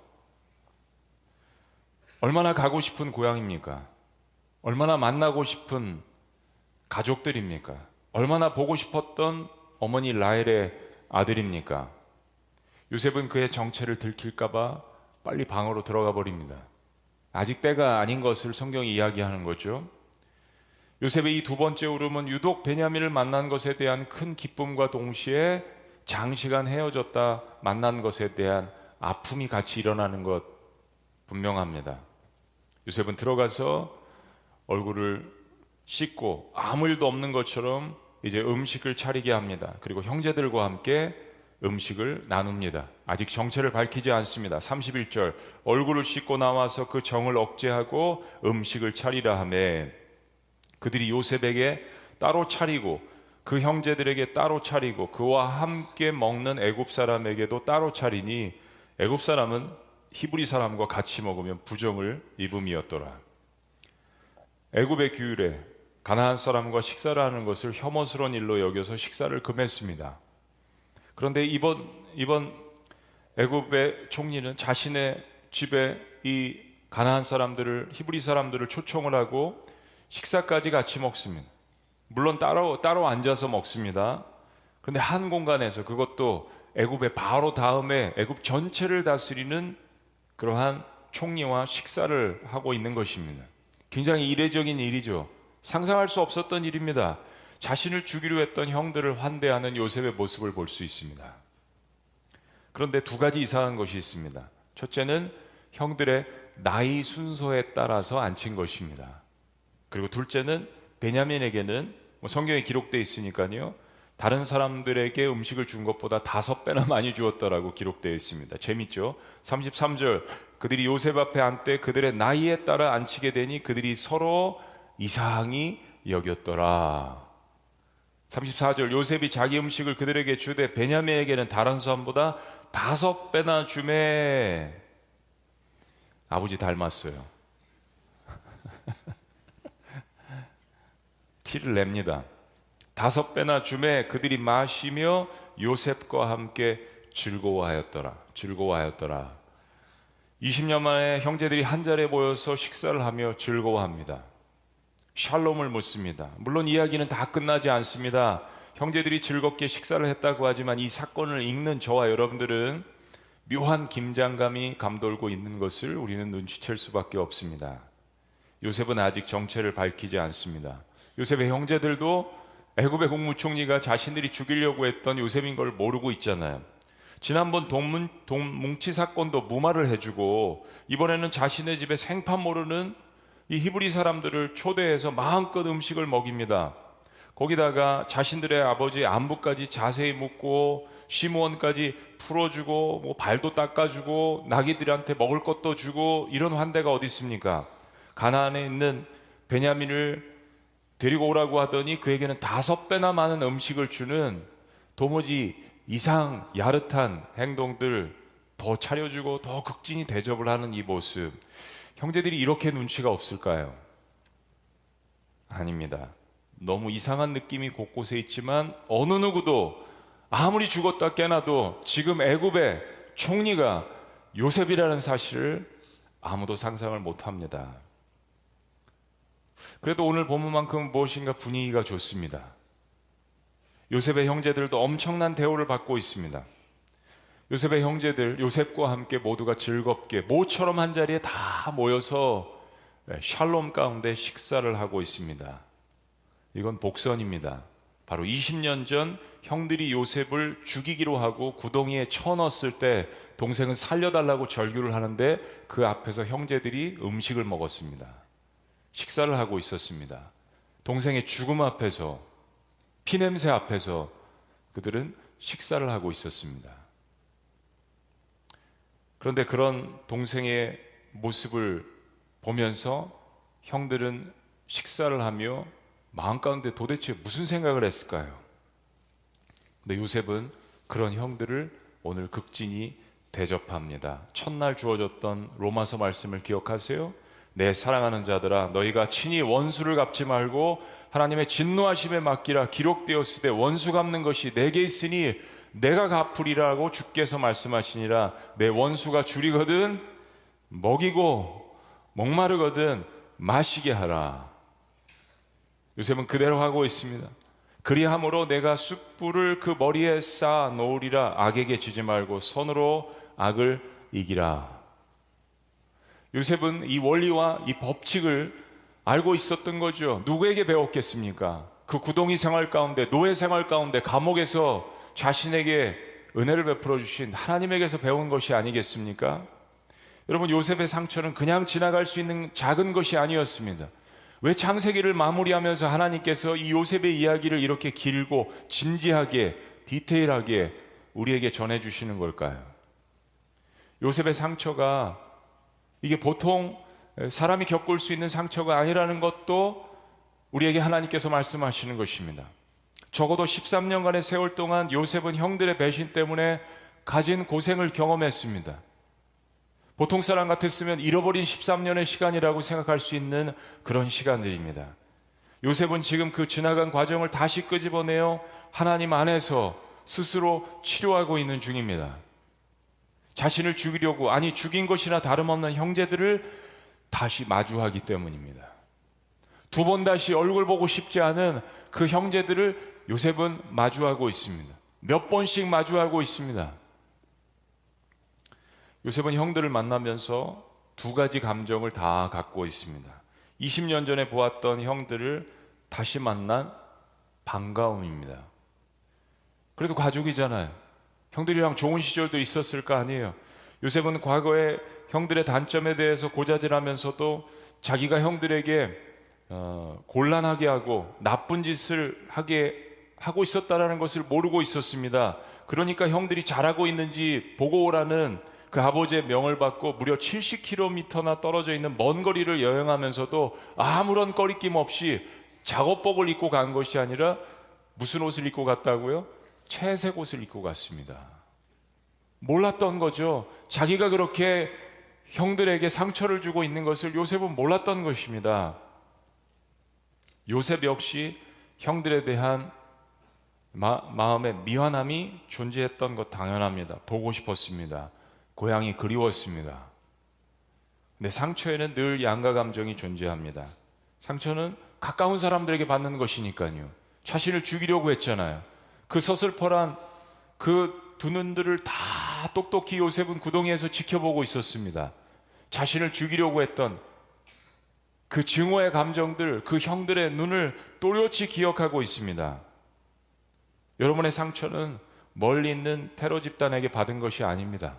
얼마나 가고 싶은 고향입니까? 얼마나 만나고 싶은 가족들입니까? 얼마나 보고 싶었던 어머니 라헬의 아들입니까? 요셉은 그의 정체를 들킬까봐 빨리 방으로 들어가 버립니다. 아직 때가 아닌 것을 성경이 이야기하는 거죠. 요셉의 이 두 번째 울음은 유독 베냐민을 만난 것에 대한 큰 기쁨과 동시에 장시간 헤어졌다 만난 것에 대한 아픔이 같이 일어나는 것 분명합니다. 요셉은 들어가서 얼굴을 씻고 아무 일도 없는 것처럼 이제 음식을 차리게 합니다. 그리고 형제들과 함께 음식을 나눕니다. 아직 정체를 밝히지 않습니다. 삼십일 절 얼굴을 씻고 나와서 그 정을 억제하고 음식을 차리라 하매 그들이 요셉에게 따로 차리고 그 형제들에게 따로 차리고 그와 함께 먹는 애굽 사람에게도 따로 차리니 애굽 사람은 히브리 사람과 같이 먹으면 부정을 입음이었더라. 애굽의 규율에 가나안 사람과 식사를 하는 것을 혐오스러운 일로 여겨서 식사를 금했습니다. 그런데 이번 이번 애굽의 총리는 자신의 집에 이 가나안 사람들을 히브리 사람들을 초청을 하고 식사까지 같이 먹습니다. 물론 따로 따로 앉아서 먹습니다. 그런데 한 공간에서, 그것도 애굽의 바로 다음에 애굽 전체를 다스리는 그러한 총리와 식사를 하고 있는 것입니다. 굉장히 이례적인 일이죠. 상상할 수 없었던 일입니다. 자신을 죽이려 했던 형들을 환대하는 요셉의 모습을 볼 수 있습니다. 그런데 두 가지 이상한 것이 있습니다. 첫째는 형들의 나이 순서에 따라서 앉힌 것입니다. 그리고 둘째는 베냐민에게는 뭐 성경에 기록되어 있으니까요, 다른 사람들에게 음식을 준 것보다 다섯 배나 많이 주었다라고 기록되어 있습니다. 재밌죠? 삼십삼 절 그들이 요셉 앞에 앉되 그들의 나이에 따라 앉히게 되니 그들이 서로 이상히 여겼더라. 삼십사 절 요셉이 자기 음식을 그들에게 주되 베냐민에게는 다른 사람보다 다섯 배나 주매. 아버지 닮았어요. 티를 냅니다. 다섯 배나 주매 그들이 마시며 요셉과 함께 즐거워하였더라. 즐거워하였더라. 이십 년 만에 형제들이 한 자리에 모여서 식사를 하며 즐거워합니다. 샬롬을 묻습니다. 물론 이야기는 다 끝나지 않습니다. 형제들이 즐겁게 식사를 했다고 하지만 이 사건을 읽는 저와 여러분들은 묘한 긴장감이 감돌고 있는 것을 우리는 눈치챌 수밖에 없습니다. 요셉은 아직 정체를 밝히지 않습니다. 요셉의 형제들도 애굽의 국무총리가 자신들이 죽이려고 했던 요셉인 걸 모르고 있잖아요. 지난번 동문, 동뭉치 사건도 무마를 해주고 이번에는 자신의 집에 생판 모르는 이 히브리 사람들을 초대해서 마음껏 음식을 먹입니다. 거기다가 자신들의 아버지 안부까지 자세히 묻고 시므온까지 풀어주고 뭐 발도 닦아주고 나귀들한테 먹을 것도 주고, 이런 환대가 어디 있습니까? 가나안에 있는 베냐민을 데리고 오라고 하더니 그에게는 다섯 배나 많은 음식을 주는 도무지 이상 야릇한 행동들 더 차려주고 더 극진히 대접을 하는 이 모습, 형제들이 이렇게 눈치가 없을까요? 아닙니다. 너무 이상한 느낌이 곳곳에 있지만 어느 누구도 아무리 죽었다 깨나도 지금 애굽의 총리가 요셉이라는 사실을 아무도 상상을 못합니다. 그래도 오늘 본문만큼 무엇인가 분위기가 좋습니다. 요셉의 형제들도 엄청난 대우를 받고 있습니다. 요셉의 형제들, 요셉과 함께 모두가 즐겁게 모처럼 한 자리에 다 모여서 샬롬 가운데 식사를 하고 있습니다. 이건 복선입니다. 바로 이십 년 전 형들이 요셉을 죽이기로 하고 구덩이에 쳐넣었을 때 동생은 살려달라고 절규를 하는데 그 앞에서 형제들이 음식을 먹었습니다. 식사를 하고 있었습니다. 동생의 죽음 앞에서, 피냄새 앞에서 그들은 식사를 하고 있었습니다. 그런데 그런 동생의 모습을 보면서 형들은 식사를 하며 마음 가운데 도대체 무슨 생각을 했을까요? 근데 요셉은 그런 형들을 오늘 극진히 대접합니다. 첫날 주어졌던 로마서 말씀을 기억하세요? 내 사랑하는 자들아, 너희가 친히 원수를 갚지 말고 하나님의 진노하심에 맡기라. 기록되었을 때 원수 갚는 것이 내게 있으니 내가 갚으리라고 주께서 말씀하시니라. 내 원수가 줄이거든 먹이고 목마르거든 마시게 하라. 요셉은 그대로 하고 있습니다. 그리함으로 내가 숯불을 그 머리에 쌓아 놓으리라. 악에게 지지 말고 손으로 악을 이기라. 요셉은 이 원리와 이 법칙을 알고 있었던 거죠. 누구에게 배웠겠습니까? 그 구덩이 생활 가운데, 노예 생활 가운데, 감옥에서 자신에게 은혜를 베풀어 주신 하나님에게서 배운 것이 아니겠습니까? 여러분, 요셉의 상처는 그냥 지나갈 수 있는 작은 것이 아니었습니다. 왜 창세기를 마무리하면서 하나님께서 이 요셉의 이야기를 이렇게 길고 진지하게 디테일하게 우리에게 전해주시는 걸까요? 요셉의 상처가 이게 보통 사람이 겪을 수 있는 상처가 아니라는 것도 우리에게 하나님께서 말씀하시는 것입니다. 적어도 십삼 년간의 세월 동안 요셉은 형들의 배신 때문에 가진 고생을 경험했습니다. 보통 사람 같았으면 잃어버린 십삼 년의 시간이라고 생각할 수 있는 그런 시간들입니다. 요셉은 지금 그 지나간 과정을 다시 끄집어내어 하나님 안에서 스스로 치료하고 있는 중입니다. 자신을 죽이려고, 아니 죽인 것이나 다름없는 형제들을 다시 마주하기 때문입니다. 두 번 다시 얼굴 보고 싶지 않은 그 형제들을 요셉은 마주하고 있습니다. 몇 번씩 마주하고 있습니다. 요셉은 형들을 만나면서 두 가지 감정을 다 갖고 있습니다. 이십 년 전에 보았던 형들을 다시 만난 반가움입니다. 그래도 가족이잖아요. 형들이랑 좋은 시절도 있었을 거 아니에요. 요셉은 과거에 형들의 단점에 대해서 고자질하면서도 자기가 형들에게 어, 곤란하게 하고 나쁜 짓을 하게 하고 있었다라는 것을 모르고 있었습니다. 그러니까 형들이 잘하고 있는지 보고 오라는 그 아버지의 명을 받고 무려 칠십 킬로미터나 떨어져 있는 먼 거리를 여행하면서도 아무런 꺼리낌 없이 작업복을 입고 간 것이 아니라 무슨 옷을 입고 갔다고요? 채색 옷을 입고 갔습니다. 몰랐던 거죠. 자기가 그렇게 형들에게 상처를 주고 있는 것을 요셉은 몰랐던 것입니다. 요셉 역시 형들에 대한 마, 마음의 미안함이 존재했던 것 당연합니다. 보고 싶었습니다. 고향이 그리웠습니다. 근데 상처에는 늘 양가 감정이 존재합니다. 상처는 가까운 사람들에게 받는 것이니까요. 자신을 죽이려고 했잖아요. 그 서슬퍼란 그 두 눈들을 다 똑똑히 요셉은 구덩이에서 지켜보고 있었습니다. 자신을 죽이려고 했던 그 증오의 감정들, 그 형들의 눈을 또렷이 기억하고 있습니다. 여러분의 상처는 멀리 있는 테러 집단에게 받은 것이 아닙니다.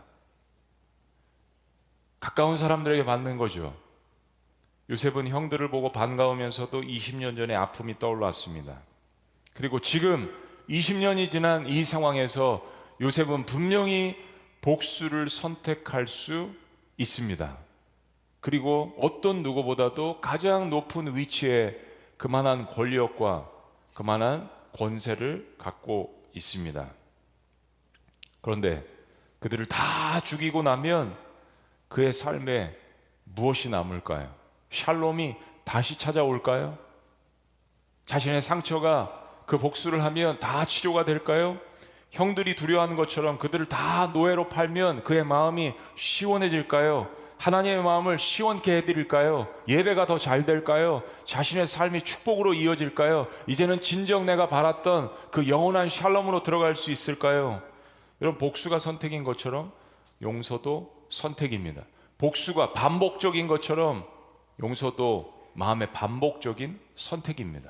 가까운 사람들에게 받는 거죠. 요셉은 형들을 보고 반가우면서도 이십 년 전의 아픔이 떠올랐습니다. 그리고 지금 이십 년이 지난 이 상황에서 요셉은 분명히 복수를 선택할 수 있습니다. 그리고 어떤 누구보다도 가장 높은 위치에 그만한 권력과 그만한 권세를 갖고 있습니다. 그런데 그들을 다 죽이고 나면 그의 삶에 무엇이 남을까요? 샬롬이 다시 찾아올까요? 자신의 상처가 그 복수를 하면 다 치료가 될까요? 형들이 두려워하는 것처럼 그들을 다 노예로 팔면 그의 마음이 시원해질까요? 하나님의 마음을 시원케 해드릴까요? 예배가 더 잘 될까요? 자신의 삶이 축복으로 이어질까요? 이제는 진정 내가 바랐던 그 영원한 샬롬으로 들어갈 수 있을까요? 여러분, 복수가 선택인 것처럼 용서도 선택입니다. 복수가 반복적인 것처럼 용서도 마음의 반복적인 선택입니다.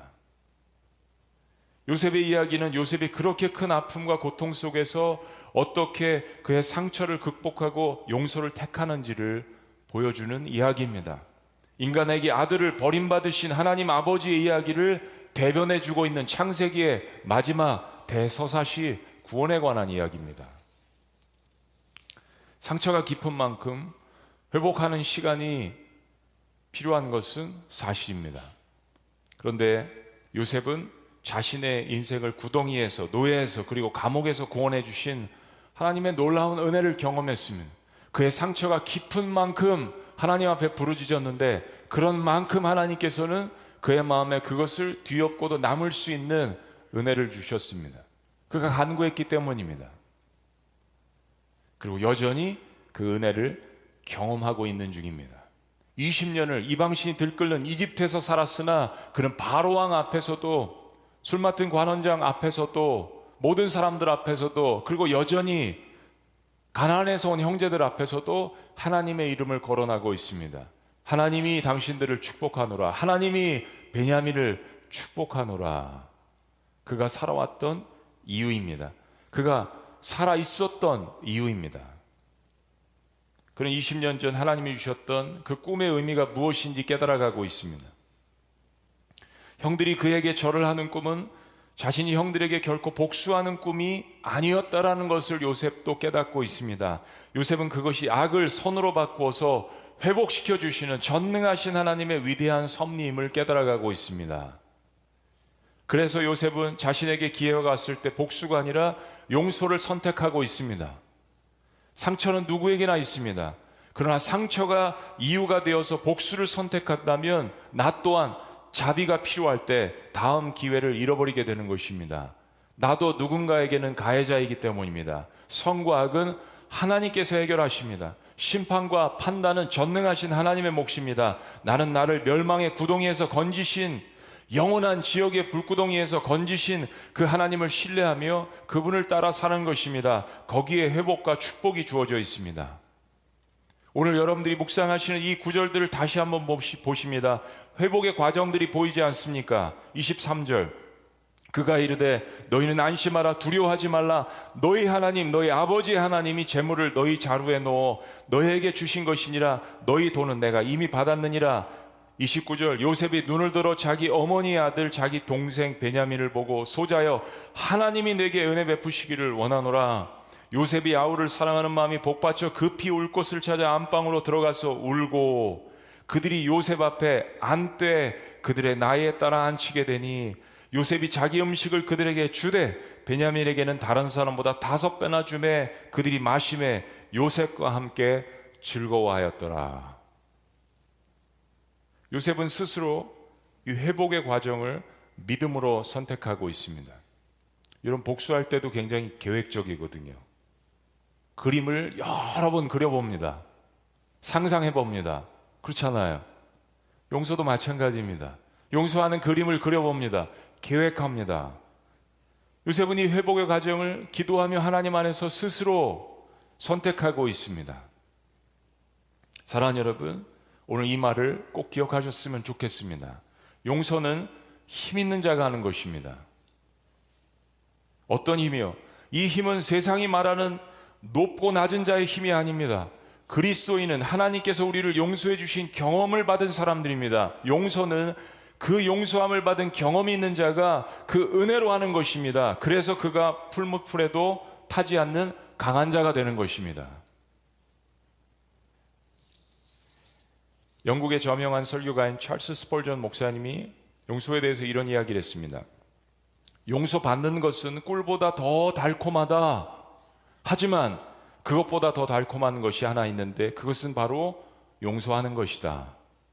요셉의 이야기는 요셉이 그렇게 큰 아픔과 고통 속에서 어떻게 그의 상처를 극복하고 용서를 택하는지를 보여주는 이야기입니다. 인간에게 아들을 버림받으신 하나님 아버지의 이야기를 대변해주고 있는 창세기의 마지막 대서사시 구원에 관한 이야기입니다. 상처가 깊은 만큼 회복하는 시간이 필요한 것은 사실입니다. 그런데 요셉은 자신의 인생을 구덩이에서, 노예에서, 그리고 감옥에서 구원해 주신 하나님의 놀라운 은혜를 경험했습니다. 그의 상처가 깊은 만큼 하나님 앞에 부르짖었는데 그런 만큼 하나님께서는 그의 마음에 그것을 뒤엎고도 남을 수 있는 은혜를 주셨습니다. 그가 간구했기 때문입니다. 그리고 여전히 그 은혜를 경험하고 있는 중입니다. 이십 년을 이방신이 들끓는 이집트에서 살았으나 그는 바로왕 앞에서도, 술 맡은 관원장 앞에서도, 모든 사람들 앞에서도, 그리고 여전히 가나안에서 온 형제들 앞에서도 하나님의 이름을 거론하고 있습니다. 하나님이 당신들을 축복하노라. 하나님이 베냐민을 축복하노라. 그가 살아왔던 이유입니다. 그가 살아 있었던 이유입니다. 그는 이십 년 전 하나님이 주셨던 그 꿈의 의미가 무엇인지 깨달아가고 있습니다. 형들이 그에게 절을 하는 꿈은 자신이 형들에게 결코 복수하는 꿈이 아니었다라는 것을 요셉도 깨닫고 있습니다. 요셉은 그것이 악을 선으로 바꾸어서 회복시켜 주시는 전능하신 하나님의 위대한 섭리임을 깨달아가고 있습니다. 그래서 요셉은 자신에게 기회가 왔을 때 복수가 아니라 용서를 선택하고 있습니다. 상처는 누구에게나 있습니다. 그러나 상처가 이유가 되어서 복수를 선택한다면 나 또한 자비가 필요할 때 다음 기회를 잃어버리게 되는 것입니다. 나도 누군가에게는 가해자이기 때문입니다. 선과 악은 하나님께서 해결하십니다. 심판과 판단은 전능하신 하나님의 몫입니다. 나는 나를 멸망의 구덩이에서 건지신, 영원한 지옥의 불구덩이에서 건지신 그 하나님을 신뢰하며 그분을 따라 사는 것입니다. 거기에 회복과 축복이 주어져 있습니다. 오늘 여러분들이 묵상하시는 이 구절들을 다시 한번 보십니다. 회복의 과정들이 보이지 않습니까? 이십삼 절, 그가 이르되 너희는 안심하라, 두려워하지 말라. 너희 하나님, 너희 아버지 하나님이 재물을 너희 자루에 넣어 너희에게 주신 것이니라. 너희 돈은 내가 이미 받았느니라. 이십구 절, 요셉이 눈을 들어 자기 어머니의 아들 자기 동생 베냐민을 보고 소자여 하나님이 내게 은혜 베푸시기를 원하노라. 요셉이 아우를 사랑하는 마음이 복받쳐 급히 울 곳을 찾아 안방으로 들어가서 울고 그들이 요셉 앞에 안되 그들의 나이에 따라 앉히게 되니 요셉이 자기 음식을 그들에게 주되 베냐민에게는 다른 사람보다 다섯 배나 주매 그들이 마심에 요셉과 함께 즐거워하였더라. 요셉은 스스로 이 회복의 과정을 믿음으로 선택하고 있습니다. 이런 복수할 때도 굉장히 계획적이거든요. 그림을 여러 번 그려봅니다. 상상해봅니다. 그렇잖아요. 용서도 마찬가지입니다. 용서하는 그림을 그려봅니다. 계획합니다. 요셉은 이 회복의 과정을 기도하며 하나님 안에서 스스로 선택하고 있습니다. 사랑하는 여러분, 오늘 이 말을 꼭 기억하셨으면 좋겠습니다. 용서는 힘 있는 자가 하는 것입니다. 어떤 힘이요? 이 힘은 세상이 말하는 높고 낮은 자의 힘이 아닙니다. 그리스도인은 하나님께서 우리를 용서해 주신 경험을 받은 사람들입니다. 용서는 그 용서함을 받은 경험이 있는 자가 그 은혜로 하는 것입니다. 그래서 그가 풀무풀에도 타지 않는 강한 자가 되는 것입니다. 영국의 저명한 설교가인 찰스 스펄전 목사님이 용서에 대해서 이런 이야기를 했습니다. 용서받는 것은 꿀보다 더 달콤하다. 하지만 그것보다 더 달콤한 것이 하나 있는데 그것은 바로 용서하는 것이다.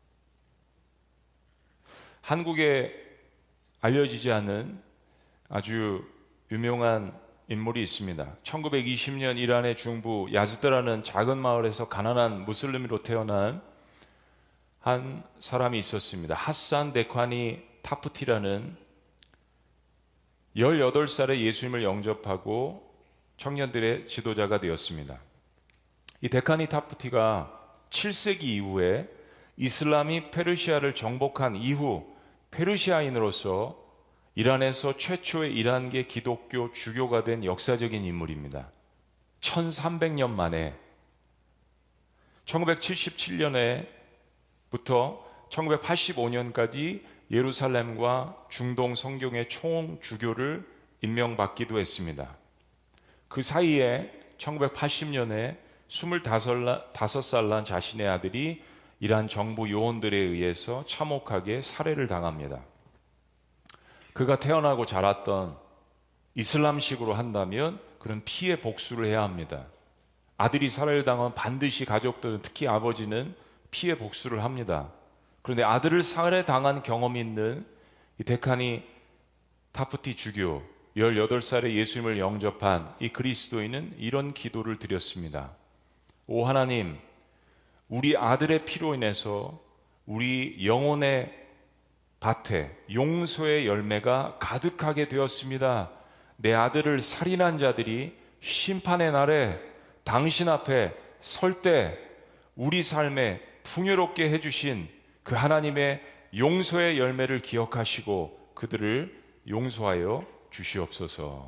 한국에 알려지지 않은 아주 유명한 인물이 있습니다. 천구백이십 년 이란의 중부 야즈드라는 작은 마을에서 가난한 무슬림으로 태어난 한 사람이 있었습니다. 하산 데콰니 타프티라는 열여덟 살에 예수님을 영접하고 청년들의 지도자가 되었습니다. 이 데카니 타프티가 칠 세기 이후에 이슬람이 페르시아를 정복한 이후 페르시아인으로서 이란에서 최초의 이란계 기독교 주교가 된 역사적인 인물입니다. 천삼백 년 만에 천구백칠십칠 년에부터 천구백팔십오 년까지 예루살렘과 중동 성경의 총주교를 임명받기도 했습니다. 그 사이에 천구백팔십 년에 스물다섯 살 난 자신의 아들이 이란 정부 요원들에 의해서 참혹하게 살해를 당합니다. 그가 태어나고 자랐던 이슬람식으로 한다면 그런 피해 복수를 해야 합니다. 아들이 살해를 당하면 반드시 가족들은, 특히 아버지는 피해 복수를 합니다. 그런데 아들을 살해당한 경험이 있는 이 데카니 타프티 주교, 열여덟 살에 예수님을 영접한 이 그리스도인은 이런 기도를 드렸습니다. 오 하나님, 우리 아들의 피로 인해서 우리 영혼의 밭에 용서의 열매가 가득하게 되었습니다. 내 아들을 살인한 자들이 심판의 날에 당신 앞에 설 때 우리 삶에 풍요롭게 해주신 그 하나님의 용서의 열매를 기억하시고 그들을 용서하여 주시옵소서.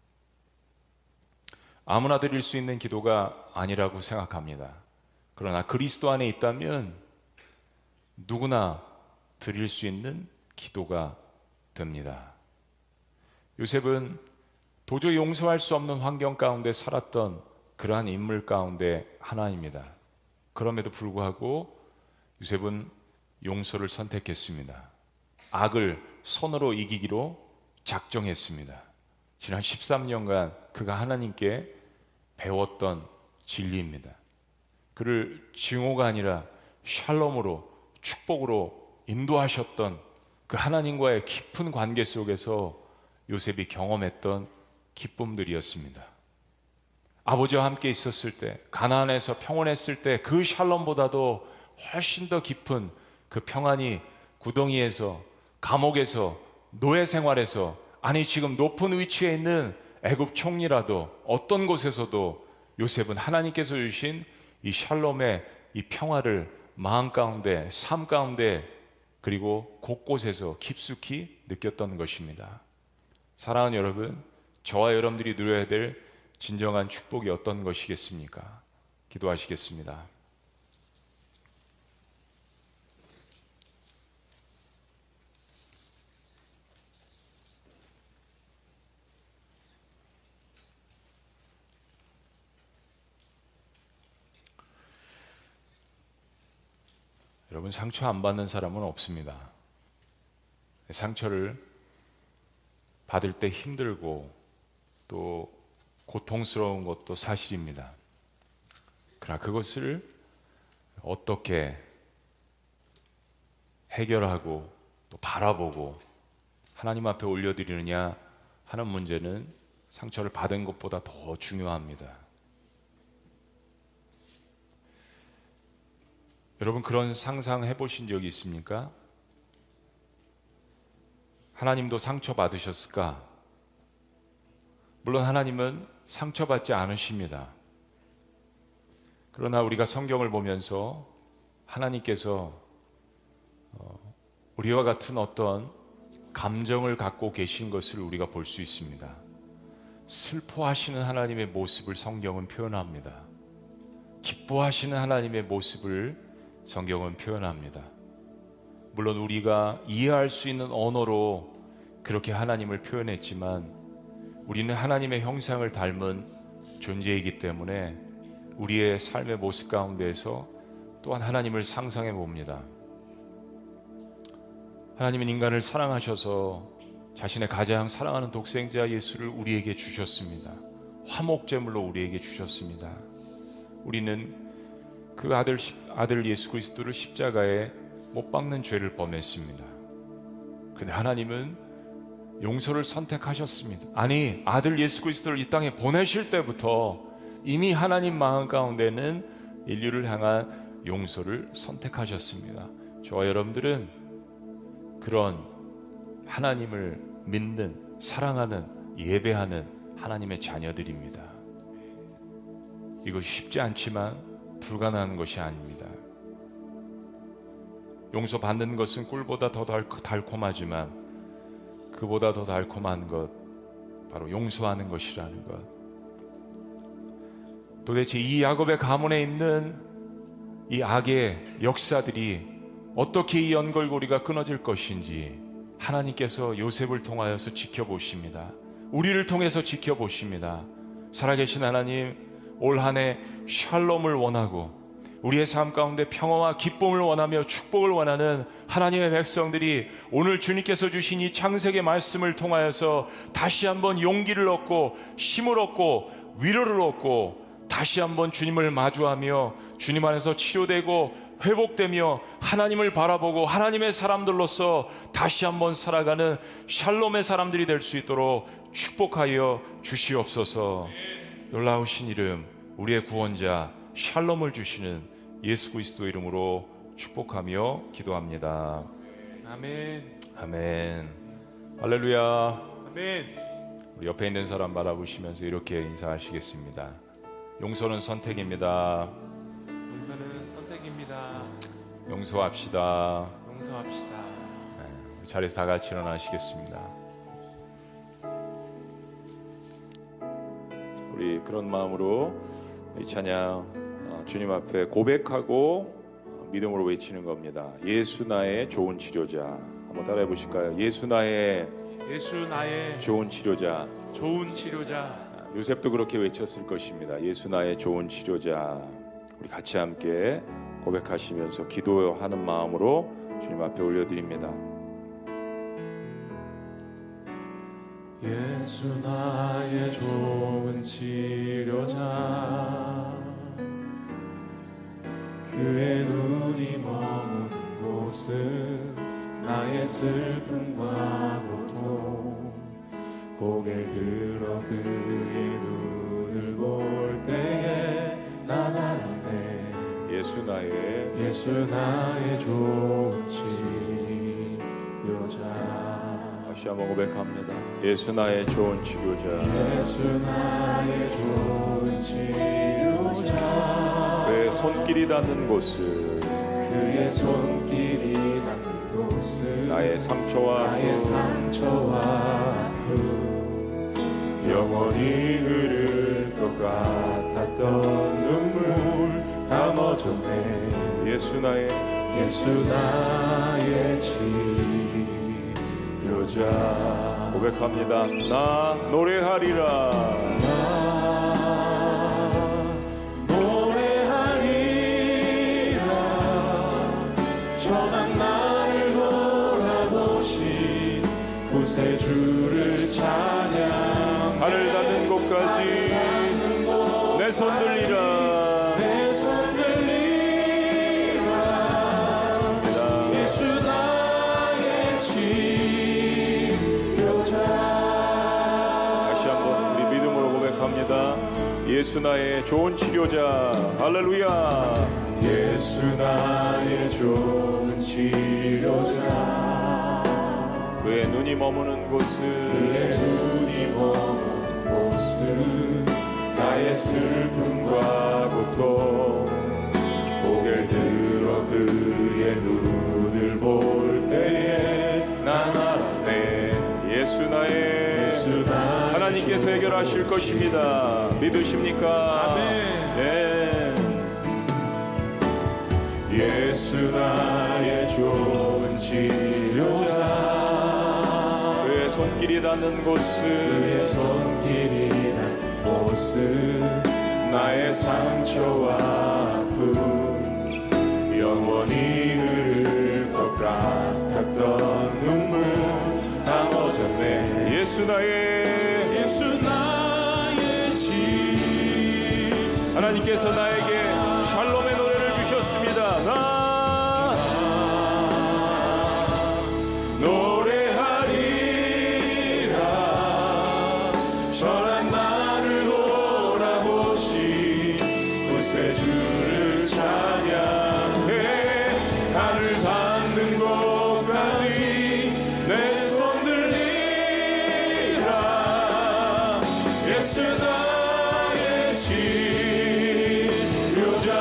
아무나 드릴 수 있는 기도가 아니라고 생각합니다. 그러나 그리스도 안에 있다면 누구나 드릴 수 있는 기도가 됩니다. 요셉은 도저히 용서할 수 없는 환경 가운데 살았던 그러한 인물 가운데 하나입니다. 그럼에도 불구하고 요셉은 용서를 선택했습니다. 악을 선으로 이기기로 작정했습니다. 지난 십삼 년간 그가 하나님께 배웠던 진리입니다. 그를 증오가 아니라 샬롬으로, 축복으로 인도하셨던 그 하나님과의 깊은 관계 속에서 요셉이 경험했던 기쁨들이었습니다. 아버지와 함께 있었을 때, 가나안에서 평온했을 때 그 샬롬보다도 훨씬 더 깊은 그 평안이 구덩이에서, 감옥에서, 노예 생활에서, 아니 지금 높은 위치에 있는 애굽 총리라도 어떤 곳에서도 요셉은 하나님께서 주신 이 샬롬의 이 평화를 마음 가운데, 삶 가운데, 그리고 곳곳에서 깊숙이 느꼈던 것입니다. 사랑하는 여러분, 저와 여러분들이 누려야 될 진정한 축복이 어떤 것이겠습니까? 기도하시겠습니다. 여러분, 상처 안 받는 사람은 없습니다. 상처를 받을 때 힘들고 또 고통스러운 것도 사실입니다. 그러나 그것을 어떻게 해결하고 또 바라보고 하나님 앞에 올려드리느냐 하는 문제는 상처를 받은 것보다 더 중요합니다. 여러분, 그런 상상해 보신 적이 있습니까? 하나님도 상처받으셨을까? 물론 하나님은 상처받지 않으십니다. 그러나 우리가 성경을 보면서 하나님께서 우리와 같은 어떤 감정을 갖고 계신 것을 우리가 볼 수 있습니다. 슬퍼하시는 하나님의 모습을 성경은 표현합니다. 기뻐하시는 하나님의 모습을 성경은 표현합니다. 물론 우리가 이해할 수 있는 언어로 그렇게 하나님을 표현했지만 우리는 하나님의 형상을 닮은 존재이기 때문에 우리의 삶의 모습 가운데에서 또한 하나님을 상상해 봅니다. 하나님은 인간을 사랑하셔서 자신의 가장 사랑하는 독생자 예수를 우리에게 주셨습니다. 화목제물로 우리에게 주셨습니다. 우리는 그 아들, 아들 예수 그리스도를 십자가에 못 박는 죄를 범했습니다. 그런데 하나님은 용서를 선택하셨습니다. 아니, 아들 예수 그리스도를 이 땅에 보내실 때부터 이미 하나님 마음 가운데는 인류를 향한 용서를 선택하셨습니다. 저와 여러분들은 그런 하나님을 믿는, 사랑하는, 예배하는 하나님의 자녀들입니다. 이것이 쉽지 않지만 불가능한 것이 아닙니다. 용서받는 것은 꿀보다 더 달콤하지만 그보다 더 달콤한 것, 바로 용서하는 것이라는 것. 도대체 이 야곱의 가문에 있는 이 악의 역사들이 어떻게 이 연결고리가 끊어질 것인지 하나님께서 요셉을 통하여서 지켜보십니다. 우리를 통해서 지켜보십니다. 살아계신 하나님, 올 한 해 샬롬을 원하고 우리의 삶 가운데 평화와 기쁨을 원하며 축복을 원하는 하나님의 백성들이 오늘 주님께서 주신 이 창세기 말씀을 통하여서 다시 한번 용기를 얻고 힘을 얻고 위로를 얻고 다시 한번 주님을 마주하며 주님 안에서 치료되고 회복되며 하나님을 바라보고 하나님의 사람들로서 다시 한번 살아가는 샬롬의 사람들이 될 수 있도록 축복하여 주시옵소서. 놀라우신 이름, 우리의 구원자 샬롬을 주시는 예수 그리스도 이름으로 축복하며 기도합니다. 아멘. 아멘. 할렐루야. 아멘. 우리 옆에 있는 사람 바라보시면서 이렇게 인사하시겠습니다. 용서는 선택입니다. 용서는 선택입니다. 용서합시다. 용서합시다. 네, 자리에서 다 같이 일어나시겠습니다. 우리 그런 마음으로 이 찬양 주님 앞에 고백하고 믿음으로 외치는 겁니다. 예수 나의 좋은 치료자. 한번 따라해 보실까요? 예수 나의 예수 나의 좋은 치료자. 좋은 치료자. 요셉도 그렇게 외쳤을 것입니다. 예수 나의 좋은 치료자. 우리 같이 함께 고백하시면서 기도하는 마음으로 주님 앞에 올려드립니다. 예수 나의 좋은 치료자, 그의 눈이 머무는 곳은 나의 슬픔과 고통, 고개를 들어 그의 눈을 볼 때에 난 알았네. 예수 나의 예수 나의 좋은 치료자. 다시 한번 고백합니다. 예수 나의 좋은 치료자. 예수 나의 좋은 치료자, 그의 손길이 닿는 곳은 그의 손길이 닿는 곳은 나의 상처와 나의 상처와 아픔, 영원히 흐를 것 같았던 눈물 다 멎었네. 예수 나의 예수 나의 치료자. 고백합니다. 나 노래하리라. 나 노래하리라. 전한 나를 돌아보신 구세주를 찬양. 하늘 닿는 곳까지 내 손 들리라. 내 손 들리라. 예수 나의 치료자. 다시 한번 우리 믿음으로 고백합니다. 예수 나의 좋은 치료자. 할렐루야. 예수 나의 좋은 치료자, 그의 눈이 머무는 곳은 그의 눈이 머무는 곳은 나의 슬픔과 고통, 고개를 들어 그의 눈을 볼 때에 난 알았네. 예수 나의 예수 나의 하나님께서 해결하실 것입니다. 믿으십니까? 아멘. 네. 예수 나의 좋은 치료자, 그의 손길이 닿는 곳은 그의 손길이 닿는 곳은 나의 상처와 아픔, 영원히 흐를 것 같았던 눈물 다 멎었네. 예수 나의 예수 나의 치 하나님께서 나에게 샬롬의 노래를 주셨습니다. 나 노래하리라. 전한 나를 돌아보신 구세주를 찬양해. 하늘 닿는 곳까지 내 손 들리라. 예수 나의 치료자.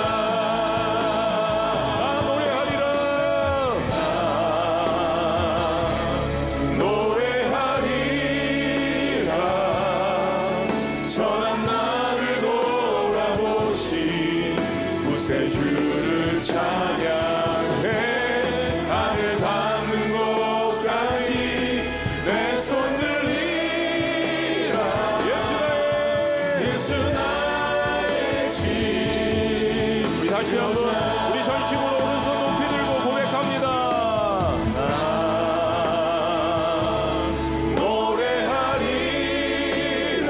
나 노래하리라. 노래하리라. 전한 나를 돌아보신 구세주를 찬양해. 하늘 닿는 곳까지 내 손 들리라. 예수 나의 예수 나의 치. 우리 다시 한번 우리 전심으로 오른손 높이 들고 고백합니다. 나 노래하리라.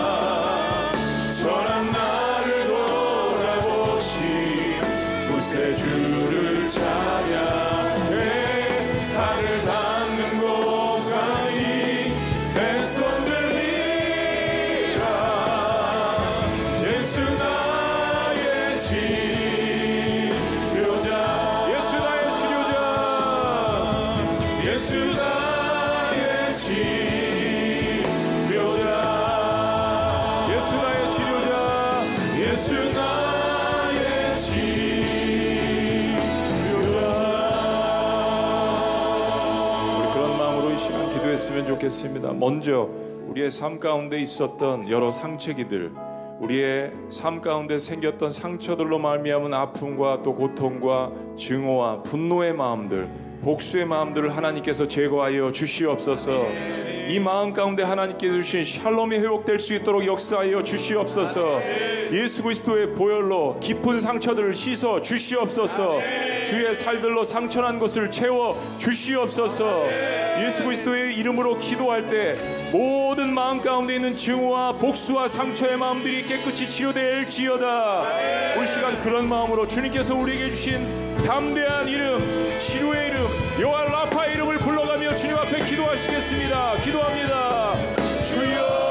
전한 나를 돌아보신 구세주를 찬양해. 하늘 닿는 곳까지 내 손 들리라. 예수 나의 치료자. 기도하겠습니다. 먼저 우리의 삶 가운데 있었던 여러 상처기들, 우리의 삶 가운데 생겼던 상처들로 말미암은 아픔과 또 고통과 증오와 분노의 마음들, 복수의 마음들을 하나님께서 제거하여 주시옵소서. 이 마음 가운데 하나님께서 주신 샬롬이 회복될 수 있도록 역사하여 주시옵소서. 예수 그리스도의 보혈로 깊은 상처들을 씻어 주시옵소서. 주의 살들로 상처난 것을 채워 주시옵소서. 예수 그리스도의 이름으로 기도할 때 모든 마음 가운데 있는 증오와 복수와 상처의 마음들이 깨끗이 치료될지어다. 우리 시간 그런 마음으로 주님께서 우리에게 주신 담대한 이름, 치료의 이름, 여호와 라파의 이름을 불러가며 주님 앞에 기도하시겠습니다. 기도합니다. 주여,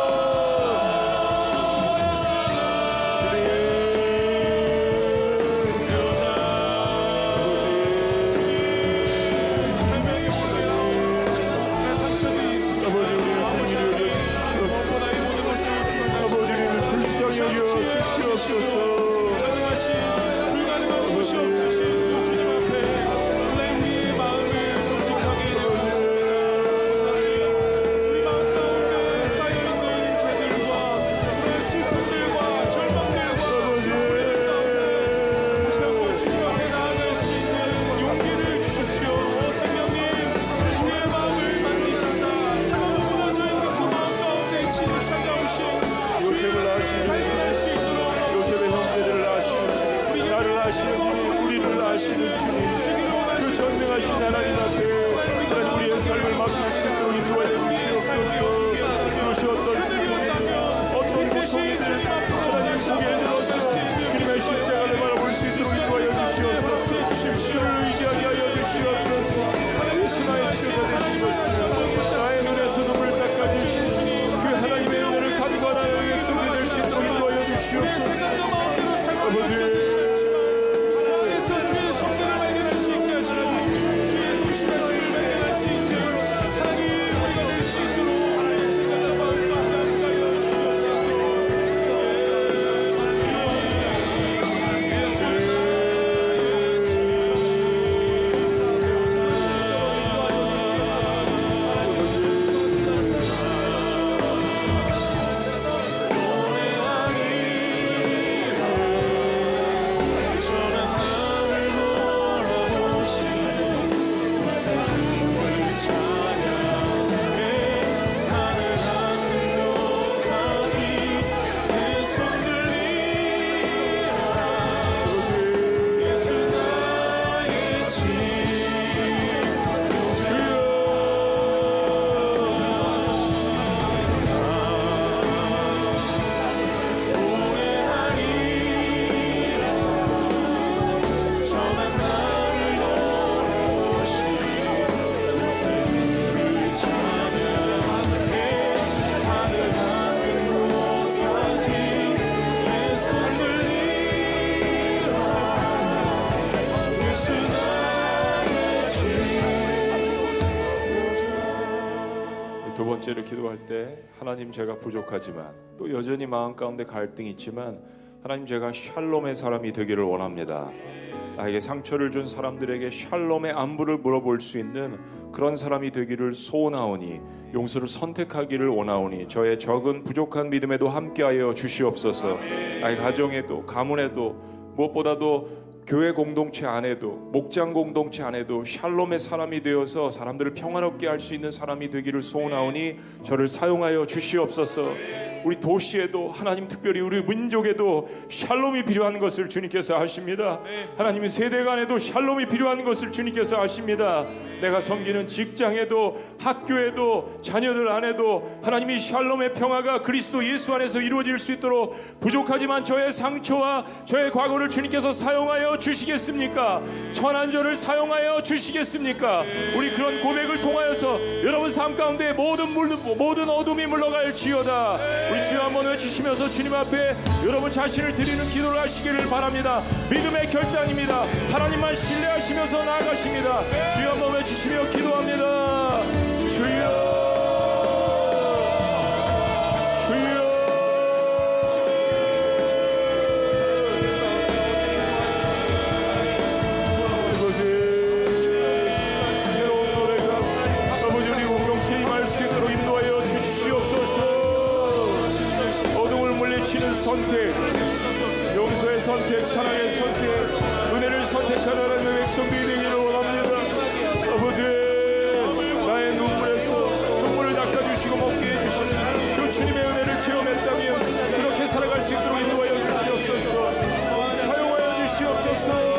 두 번째로 기도할 때 하나님 제가 부족하지만 또 여전히 마음 가운데 갈등이 있지만 하나님 제가 샬롬의 사람이 되기를 원합니다. 나에게 상처를 준 사람들에게 샬롬의 안부를 물어볼 수 있는 그런 사람이 되기를 소원하오니 용서를 선택하기를 원하오니 저의 적은 부족한 믿음에도 함께하여 주시옵소서. 나의 가정에도 가문에도 무엇보다도 교회 공동체 안에도 목장 공동체 안에도 샬롬의 사람이 되어서 사람들을 평화롭게 할 수 있는 사람이 되기를 소원하오니 저를 사용하여 주시옵소서. 우리 도시에도 하나님 특별히 우리 민족에도 샬롬이 필요한 것을 주님께서 아십니다. 하나님의 세대 간에도 샬롬이 필요한 것을 주님께서 아십니다. 내가 섬기는 직장에도 학교에도 자녀들 안에도 하나님이 샬롬의 평화가 그리스도 예수 안에서 이루어질 수 있도록 부족하지만 저의 상처와 저의 과거를 주님께서 사용하여 주시겠습니까? 천한 저를 사용하여 주시겠습니까? 우리 그런 고백을 통하여서 여러분 삶 가운데 모든 물, 모든 어둠이 물러갈지어다. 우리 주여 한번 외치시면서 주님 앞에 여러분 자신을 드리는 기도를 하시기를 바랍니다. 믿음의 결단입니다. 하나님만 신뢰하시면서 나아가십니다. 주여 한번 외치시며 기도합니다. 주여, 새로운 노래가 아버지 우리 공동체에 임할 수 있도록 모든 선택, 용서의 선택, 사랑의 선택, 은혜를 선택하는 하나님의 백성들이 되기를 원합니다. 아버지, 나의 눈물에서 눈물을 닦아주시고 먹게 해주시는 그 주님의 은혜를 체험했다면 그렇게 살아갈 수 있도록 인도하여 주시옵소서. 사용하여 주시옵소서.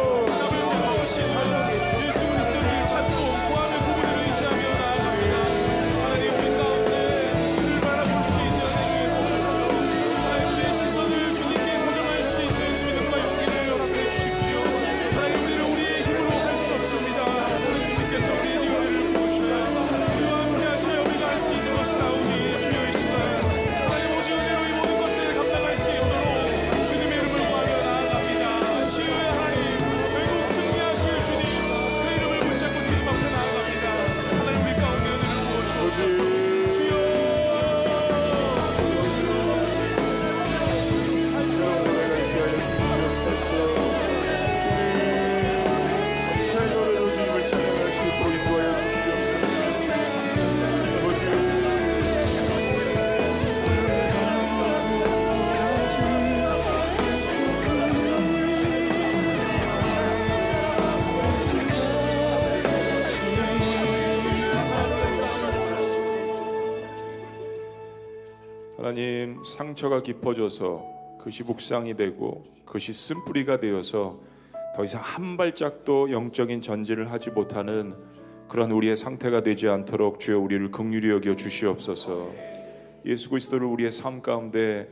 하나님, 상처가 깊어져서 그것이 묵상이 되고 그것이 쓴뿌리가 되어서 더 이상 한 발짝도 영적인 전진을 하지 못하는 그런 우리의 상태가 되지 않도록 주여 우리를 긍휼히 여겨 주시옵소서. 예수 그리스도를 우리의 삶 가운데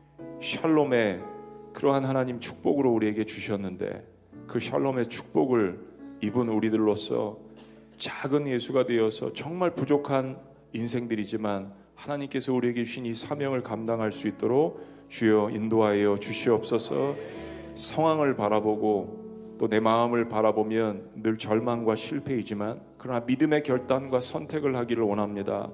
샬롬의 그러한 하나님 축복으로 우리에게 주셨는데 그 샬롬의 축복을 입은 우리들로서 작은 예수가 되어서 정말 부족한 인생들이지만 하나님께서 우리에게 주신 이 사명을 감당할 수 있도록 주여 인도하여 주시옵소서. 상황을 바라보고 또 내 마음을 바라보면 늘 절망과 실패이지만 그러나 믿음의 결단과 선택을 하기를 원합니다.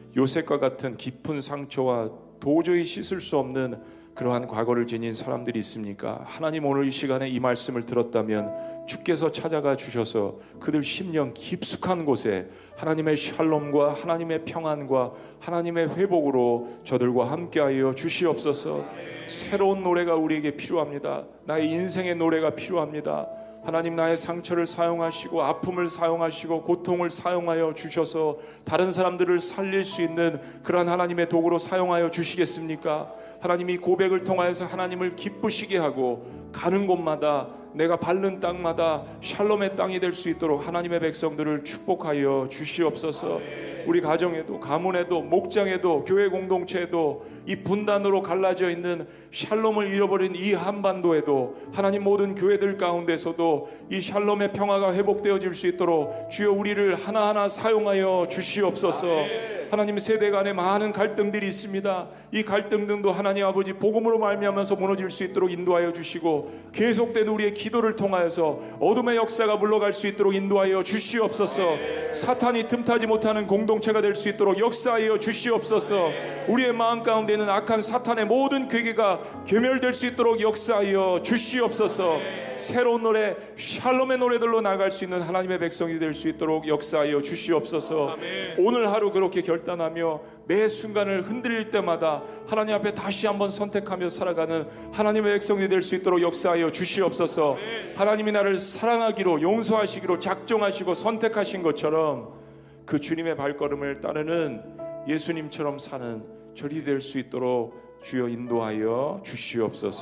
요셉과 같은 깊은 상처와 도저히 씻을 수 없는 그러한 과거를 지닌 사람들이 있습니까? 하나님, 오늘 이 시간에 이 말씀을 들었다면 주께서 찾아가 주셔서 그들 심령 깊숙한 곳에 하나님의 샬롬과 하나님의 평안과 하나님의 회복으로 저들과 함께하여 주시옵소서. 새로운 노래가 우리에게 필요합니다. 나의 인생의 노래가 필요합니다. 하나님, 나의 상처를 사용하시고 아픔을 사용하시고 고통을 사용하여 주셔서 다른 사람들을 살릴 수 있는 그러한 하나님의 도구로 사용하여 주시겠습니까? 하나님이 고백을 통하여서 하나님을 기쁘시게 하고 가는 곳마다 내가 밟는 땅마다 샬롬의 땅이 될 수 있도록 하나님의 백성들을 축복하여 주시옵소서. 우리 가정에도 가문에도 목장에도 교회 공동체에도 이 분단으로 갈라져 있는 샬롬을 잃어버린 이 한반도에도 하나님 모든 교회들 가운데서도 이 샬롬의 평화가 회복되어질 수 있도록 주여 우리를 하나하나 사용하여 주시옵소서. 하나님, 세대 간에 많은 갈등들이 있습니다. 이 갈등들도 하나님 아버지 복음으로 말미암아서 무너질 수 있도록 인도하여 주시고 계속된 우리의 기도를 통하여서 어둠의 역사가 물러갈 수 있도록 인도하여 주시옵소서. 사탄이 틈타지 못하는 공동체가 될 수 있도록 역사하여 주시옵소서. 우리의 마음 가운데는 악한 사탄의 모든 괴계가 괴멸될 수 있도록 역사하여 주시옵소서. 새로운 노래, 샬롬의 노래들로 나갈 수 있는 하나님의 백성이 될 수 있도록 역사하여 주시옵소서. 오늘 하루 그렇게 결단하며 매 순간을 흔들릴 때마다 하나님 앞에 다시 한번 선택하며 살아가는 하나님의 백성이 될 수 있도록 역사하여 주시옵소서. 하나님이 나를 사랑하기로 용서하시기로 작정하시고 선택하신 것처럼 그 주님의 발걸음을 따르는 예수님처럼 사는 저리 될 수 있도록 주여 인도하여 주시옵소서.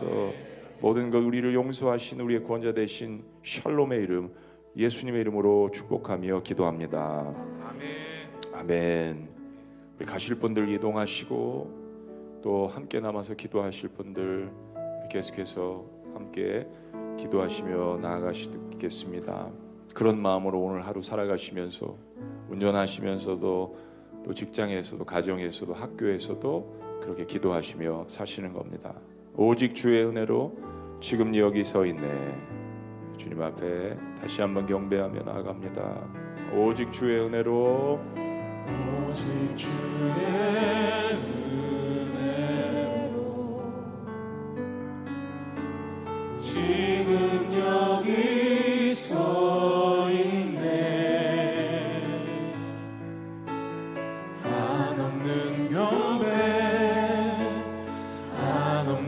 모든 것 우리를 용서하신 우리의 구원자 되신 샬롬의 이름 예수님의 이름으로 축복하며 기도합니다. 아멘. 아멘. 우리 가실 분들 이동하시고 또 함께 남아서 기도하실 분들 계속해서 함께 기도하시며 나아가시겠습니다. 그런 마음으로 오늘 하루 살아가시면서 운전하시면서도 또 직장에서도 가정에서도 학교에서도 그렇게 기도하시며 사시는 겁니다. 오직 주의 은혜로 지금 여기 서 있네. 주님 앞에 다시 한번 경배하며 나아갑니다. 오직 주의 은혜로 오직 주의 은혜로 지금 여기 서 있네. 한없는 경배 한없는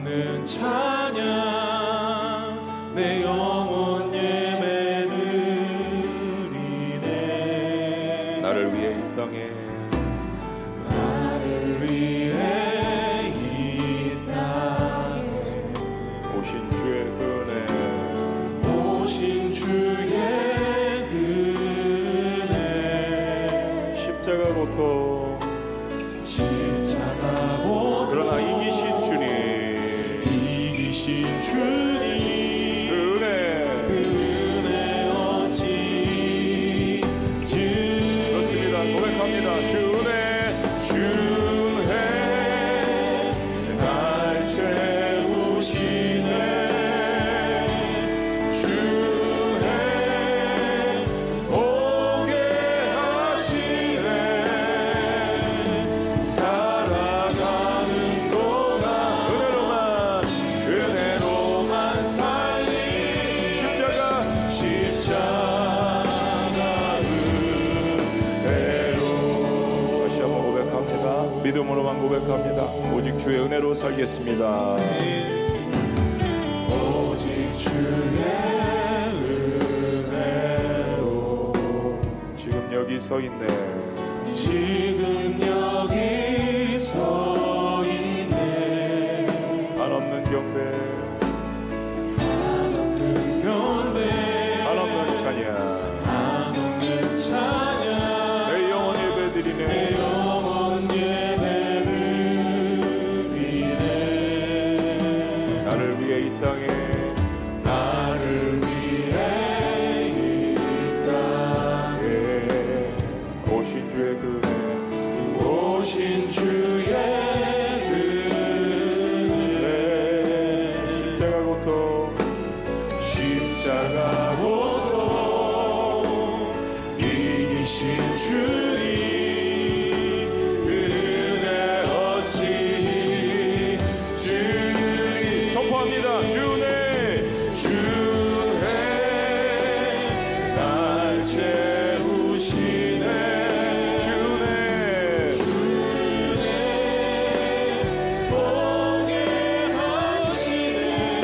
고백합니다. 오직 주의 은혜로 살겠습니다. 오직 주의 은혜로 지금 여기 서 있네. 지금 여기 서 있네. 한없는 경배, 한없는 경배, 한없는 찬양, 한없는 찬양, 내 영혼 예배드리네. 내 영혼 예배드리네. 나를 위해 이 땅에, 나를 위해 이 땅에 오신 주의 그 은혜, 오신 주의 은혜. 십자가 고통, 십자가 고통 이기신 주의 은혜 어찌 주의 선포합니다. 주 은혜, 주의 날 채우시네. 주 은혜, 보게 하시네.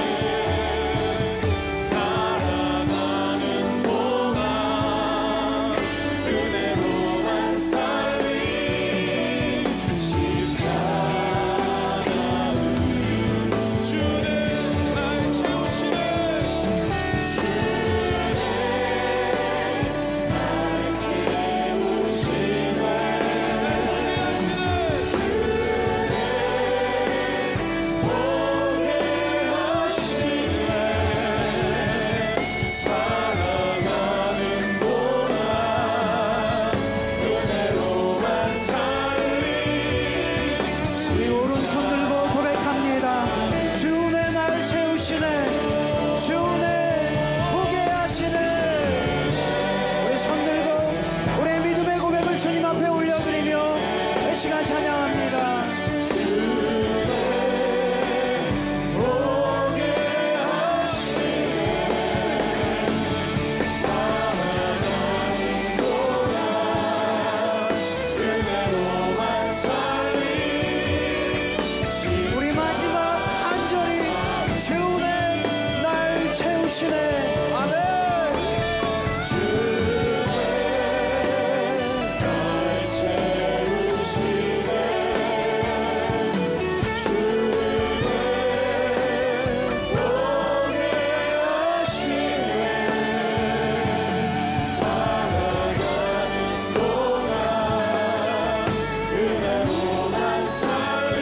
사랑하는 동안 은혜로만 살리. 십자가 주는 날 채우시네. 주는 날 채우시네. 보게 하시네. 사랑하는 동안 은혜로만 살리. 우리 오른손 들고 고백합니다. 주 은혜 날 채우시네. 주 은혜 보게 하시네. 우리 손 들고 우리의 믿음의 고백을 주님 앞에 올려드리며 이 시간 찬양합니다. 보게 하시네. 사랑하는 동안 은혜로만 살리. 우리 마지막 간절히 주 은혜 날 채우시네. 아멘. 날 채우시네. 주의 보게 하시네. 살아가는 동안 은혜로만 살리.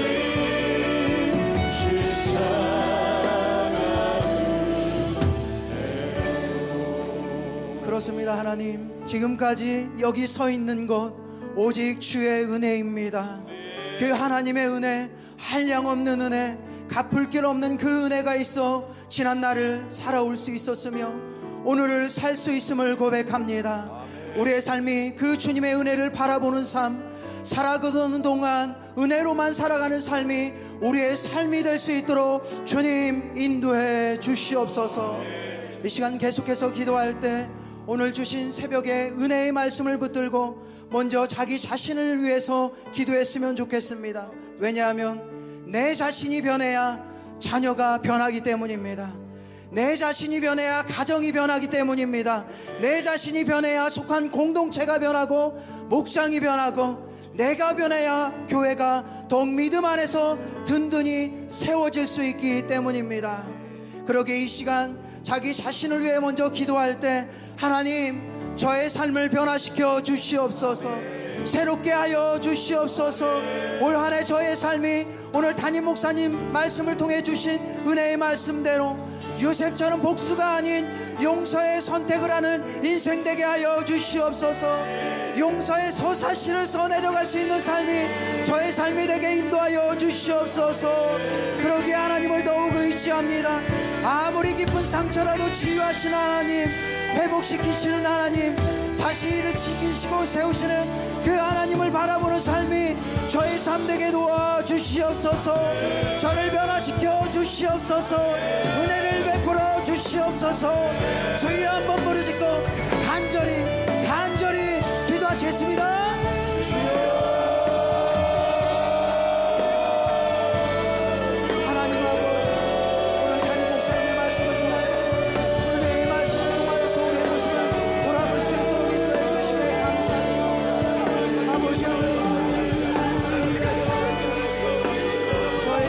그렇습니다. 하나님, 지금까지 여기 서 있는 것 오직 주의 은혜입니다. 그 하나님의 은혜, 한량없는 은혜, 갚을 길 없는 그 은혜가 있어 지난 날을 살아올 수 있었으며 오늘을 살 수 있음을 고백합니다. 우리의 삶이 그 주님의 은혜를 바라보는 삶, 살아가는 동안 은혜로만 살아가는 삶이 우리의 삶이 될 수 있도록 주님 인도해 주시옵소서. 이 시간 계속해서 기도할 때 오늘 주신 새벽에 은혜의 말씀을 붙들고 먼저 자기 자신을 위해서 기도했으면 좋겠습니다. 왜냐하면 내 자신이 변해야 자녀가 변하기 때문입니다. 내 자신이 변해야 가정이 변하기 때문입니다. 내 자신이 변해야 속한 공동체가 변하고 목장이 변하고 내가 변해야 교회가 더욱 믿음 안에서 든든히 세워질 수 있기 때문입니다. 그러기에 이 시간 자기 자신을 위해 먼저 기도할 때 하나님 저의 삶을 변화시켜 주시옵소서. 새롭게 하여 주시옵소서. 올 한 해 저의 삶이 오늘 담임 목사님 말씀을 통해 주신 은혜의 말씀대로 요셉처럼 복수가 아닌 용서의 선택을 하는 인생 되게 하여 주시옵소서. 용서의 서사시를 써내려갈 수 있는 삶이 저의 삶이 되게 인도하여 주시옵소서. 그러기에 하나님을 더욱 의지합니다. 아무리 깊은 상처라도 치유하시는 하나님, 회복시키시는 하나님, 다시 일으키시고 세우시는 그 하나님을 바라보는 삶이 저의 삶 되게 도와주시옵소서. 저를 변화시켜 주시옵소서. 은혜를 베풀어 주시옵소서. 주여 한번 부르짖고 간절히 간절히 기도하시겠습니다. 주여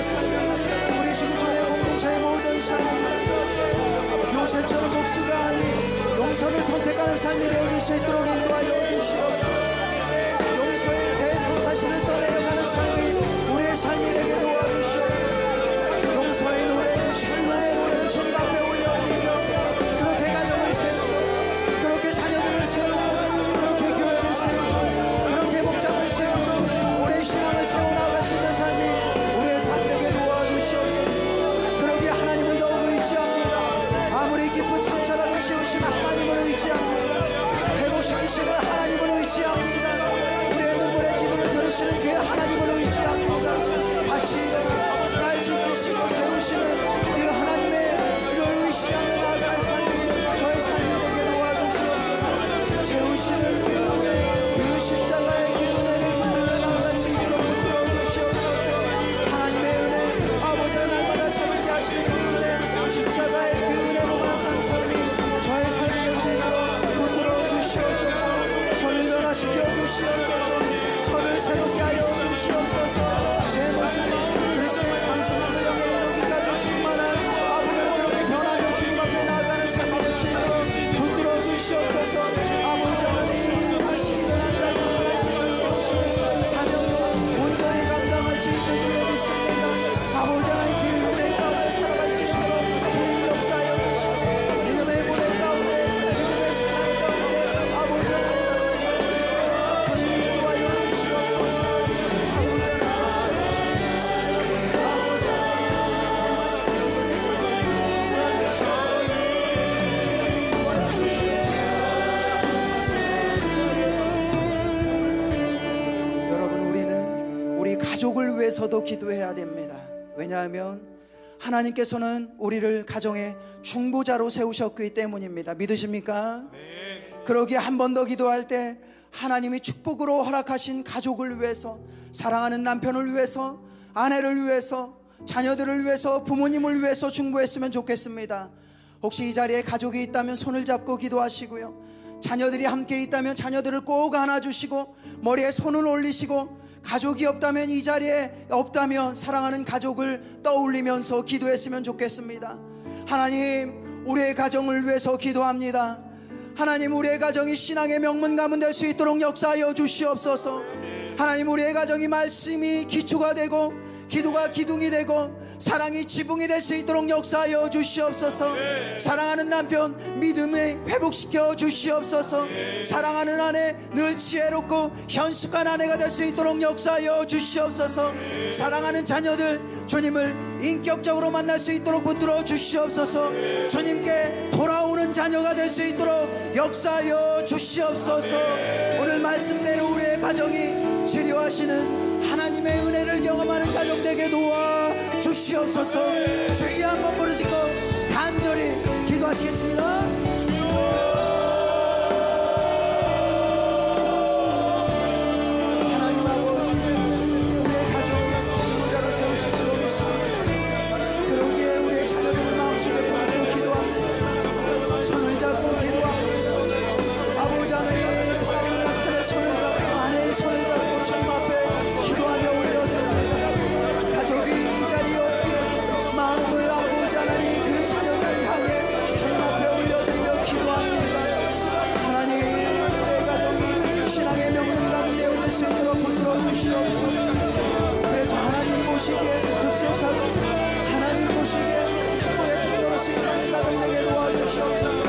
주시옵소서. 우리 지금 저의 공동체의 모든 삶이 요셉처럼 복수가 아닌 용서를 선택하는 삶이 되어질 수 있도록 인도하여 주시옵소서. 용서의 대소사실을 써내려가는 삶이 우리의 삶이 되게 도와주시옵소서. 용서의 노래, 샬롬의 노래를 주님 앞에 올려드리며 그렇게 가정을 세우고 그렇게 자녀들을 세우고 그렇게 교회를 세우고 그렇게 목장을 세우고 우리의 신앙을 세워나갈 수 있는 삶이 우리의 삶 되게 도와주시옵소서. 그러기에 하나님을 더욱 의지합니다. 아무리 깊은 상처라도 지우시는 하나님을 의지합니다. 회복시키시는 하나님을 의지합니다. 우리의 눈물의 기도를 들으시는 그 하나님을 의지합니다. 다시 날 지키시고 세우시는 그 하나님의 를 의지하며 나아가는 삶이 저의 삶이 되게 도와주시옵소서. 채우시는 그 은혜, 그 십자가의 그 은혜를 붙들어 나아갈 수 있도록 붙들어 주시옵소서. 하나님의 은혜, 아버지가 날마다 새롭게 하시는 그 은혜, 십자가의 그 은혜로만 산 삶이 저의 삶이 될 수 있도록 붙들어 주시옵소서. 저를 변화시켜 주시옵소서. 저를 새롭게 하여 주시옵소서. 제 모습 그리스도의 장성한 영에 이르기까지 충만한 아버지를 그렇게 변하며 주님 앞에 나아가는 삶이 될 수 있도록 붙들어 주시옵소서. 아버지 하나님 다시 일어난 자를 하나님께서 세우시는 사명을 온전히 감당할 수 있는 줄 믿습니다. 아버지 하나님 그 은혜 가운데 살아갈 수 있도록 주님 역사하여 주시고 믿음의 고백 가운데 믿음의 생활 가운데 아버지 하나님 나라에 설 수 있도록 주님 인도하여 주시옵소서. 아버지 여러분, 우리는 우리 가족을 위해서도 기도해야 됩니다. 왜냐하면 하나님께서는 우리를 가정의 중보자로 세우셨기 때문입니다. 믿으십니까? 그러기에 한 번 더 기도할 때 하나님이 축복으로 허락하신 가족을 위해서, 사랑하는 남편을 위해서, 아내를 위해서, 자녀들을 위해서, 부모님을 위해서 중보했으면 좋겠습니다. 혹시 이 자리에 가족이 있다면 손을 잡고 기도하시고요, 자녀들이 함께 있다면 자녀들을 꼭 안아주시고 머리에 손을 올리시고, 가족이 없다면 이 자리에 없다면 사랑하는 가족을 떠올리면서 기도했으면 좋겠습니다. 하나님, 우리의 가정을 위해서 기도합니다. 하나님, 우리의 가정이 신앙의 명문 가문 될 수 있도록 역사하여 주시옵소서. 하나님, 우리의 가정이 말씀이 기초가 되고 기도가 기둥이 되고 사랑이 지붕이 될 수 있도록 역사하여 주시옵소서. 사랑하는 남편 믿음에 회복시켜 주시옵소서. 사랑하는 아내 늘 지혜롭고 현숙한 아내가 될 수 있도록 역사하여 주시옵소서. 사랑하는 자녀들 주님을 인격적으로 만날 수 있도록 붙들어 주시옵소서. 주님께 돌아오는 자녀가 될 수 있도록 역사하여 주시옵소서. 오늘 말씀대로 우리의 가정이 치료하시는 하나님의 은혜를 경험하는 가정 되게 도와 주시옵소서. 주여 한번 부르짖고 간절히 기도하시겠습니다. 하나님 아버지, 우리의 가정을 중보자로 세우신 줄 믿습니다. 그러기에 우리의 자녀들 마음속에 품고 기도합니다. 손을 잡고 기도합니다. 아버지 하나님, 사랑하는 남편의 손을 잡고 아내의 손을 잡고 주님 앞에 기도하며 올려드립니다. 가족이 이 자리에 없기에 마음을 아버지 하나님 그 자녀들 향해 주님 앞에 올려드리며 기도합니다. 하나님, 우리의 가정이 신앙의 명문 가문 되어질 수 있도록 붙들어 주시옵소서. 그래서 하나님 보시기에 흡족하고 하나님 보시기에 축복의 통로로 쓰임받는 가정 되게 도와주시옵소서.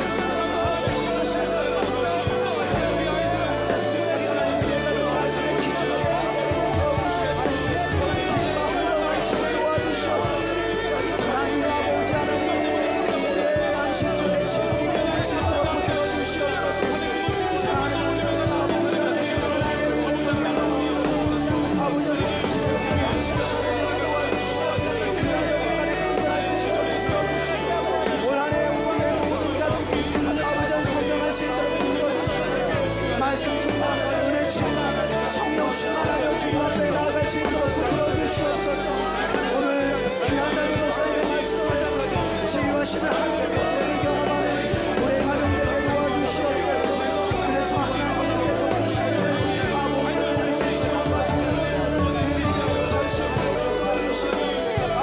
말씀 충만, 은혜 충만, 성령 충만하여 주님 앞에 나아갈 수 있도록 붙들어 주시옵소서. 오늘 귀한 날의 목사님의 말씀을 치유하시는 하나님의 은혜를 경험하는 우리의 가정들을 도와주시옵소서. 그래서 하나님께서 주시는 아버지의 사랑과 그 은혜를 설수하여 도와주시고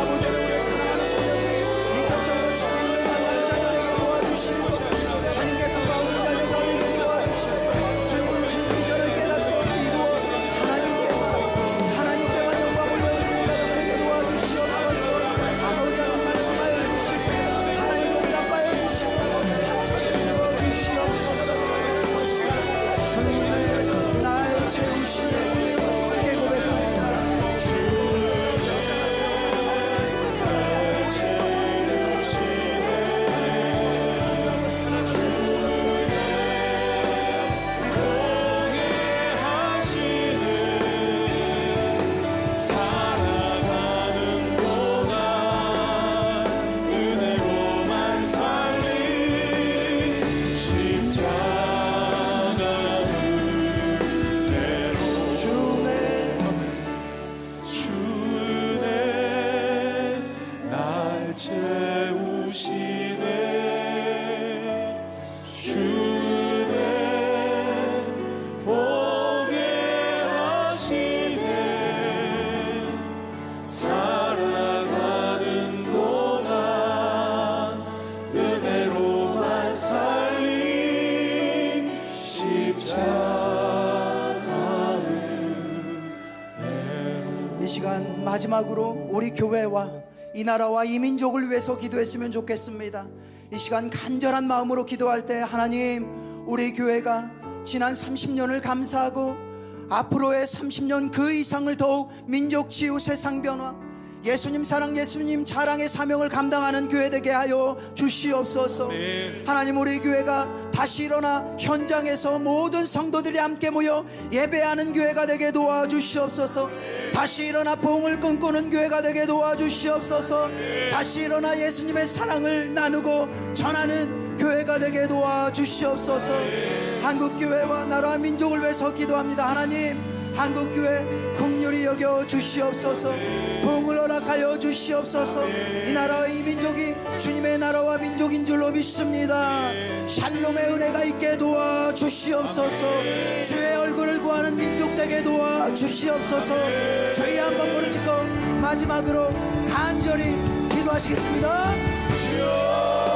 마지막으로 우리 교회와 이 나라와 이 민족을 위해서 기도했으면 좋겠습니다. 이 시간 간절한 마음으로 기도할 때 하나님, 우리 교회가 지난 삼십 년을 감사하고 앞으로의 삼십 년 그 이상을 더욱 민족 치유 세상 변화, 예수님 사랑 예수님 자랑의 사명을 감당하는 교회 되게 하여 주시옵소서. 아멘. 하나님, 우리 교회가 다시 일어나 현장에서 모든 성도들이 함께 모여 예배하는 교회가 되게 도와주시옵소서. 다시 일어나 봉을 꿈꾸는 교회가 되게 도와주시옵소서. 다시 일어나 예수님의 사랑을 나누고 전하는 교회가 되게 도와주시옵소서. 한국교회와 나라와 민족을 위해서 기도합니다. 하나님, 한국교회 긍휼히 여겨 주시옵소서. 부흥을 허락하여 주시옵소서. 이 나라와 이 민족이 주님의 나라와 민족인 줄로 믿습니다. 샬롬의 은혜가 있게 도와 주시옵소서. 주의 얼굴을 구하는 민족 되게 도와 주시옵소서. 저희 한번 부르짖고 마지막으로 간절히 기도하시겠습니다. 주여,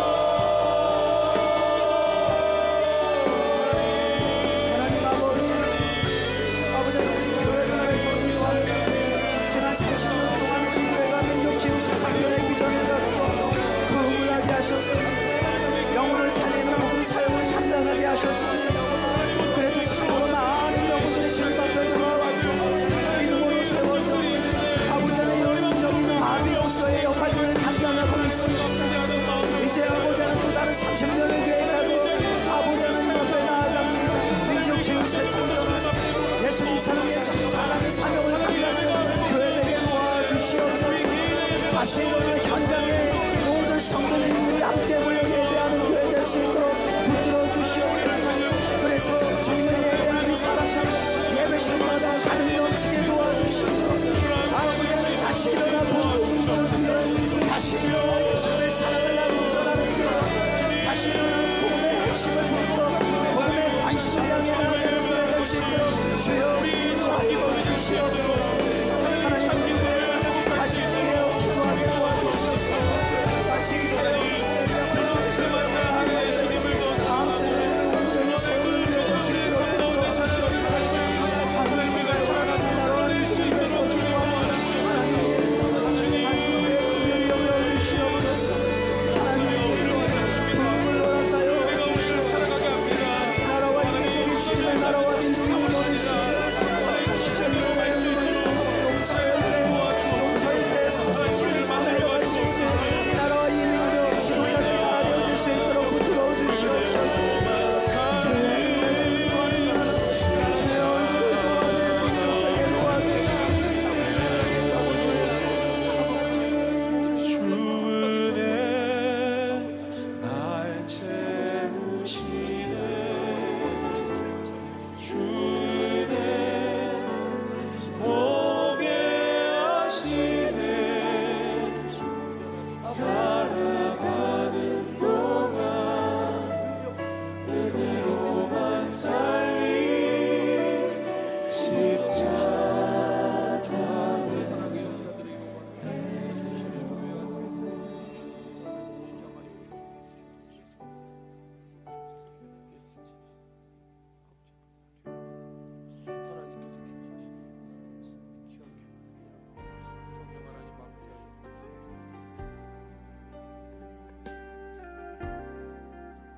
영혼을 살리는 복음 사역을 감당하게 하셨습니다. 그래서 참으로 많은 영혼들이 주님 앞에 돌아왔고 믿음으로 세워져 아버지 하나님 영적인 아비로서의 역할을 감당하고 있습니다. 이제 아버지 하나님 또 다른 삼십 년을 계획하고 아버지 하나님 앞에 나아갑니다. 민족 치유 세상 변화, 예수님 사랑 예수님 자랑의 사명을 감당하는 교회 되게 도와주시옵소서. 다시 일어나 현장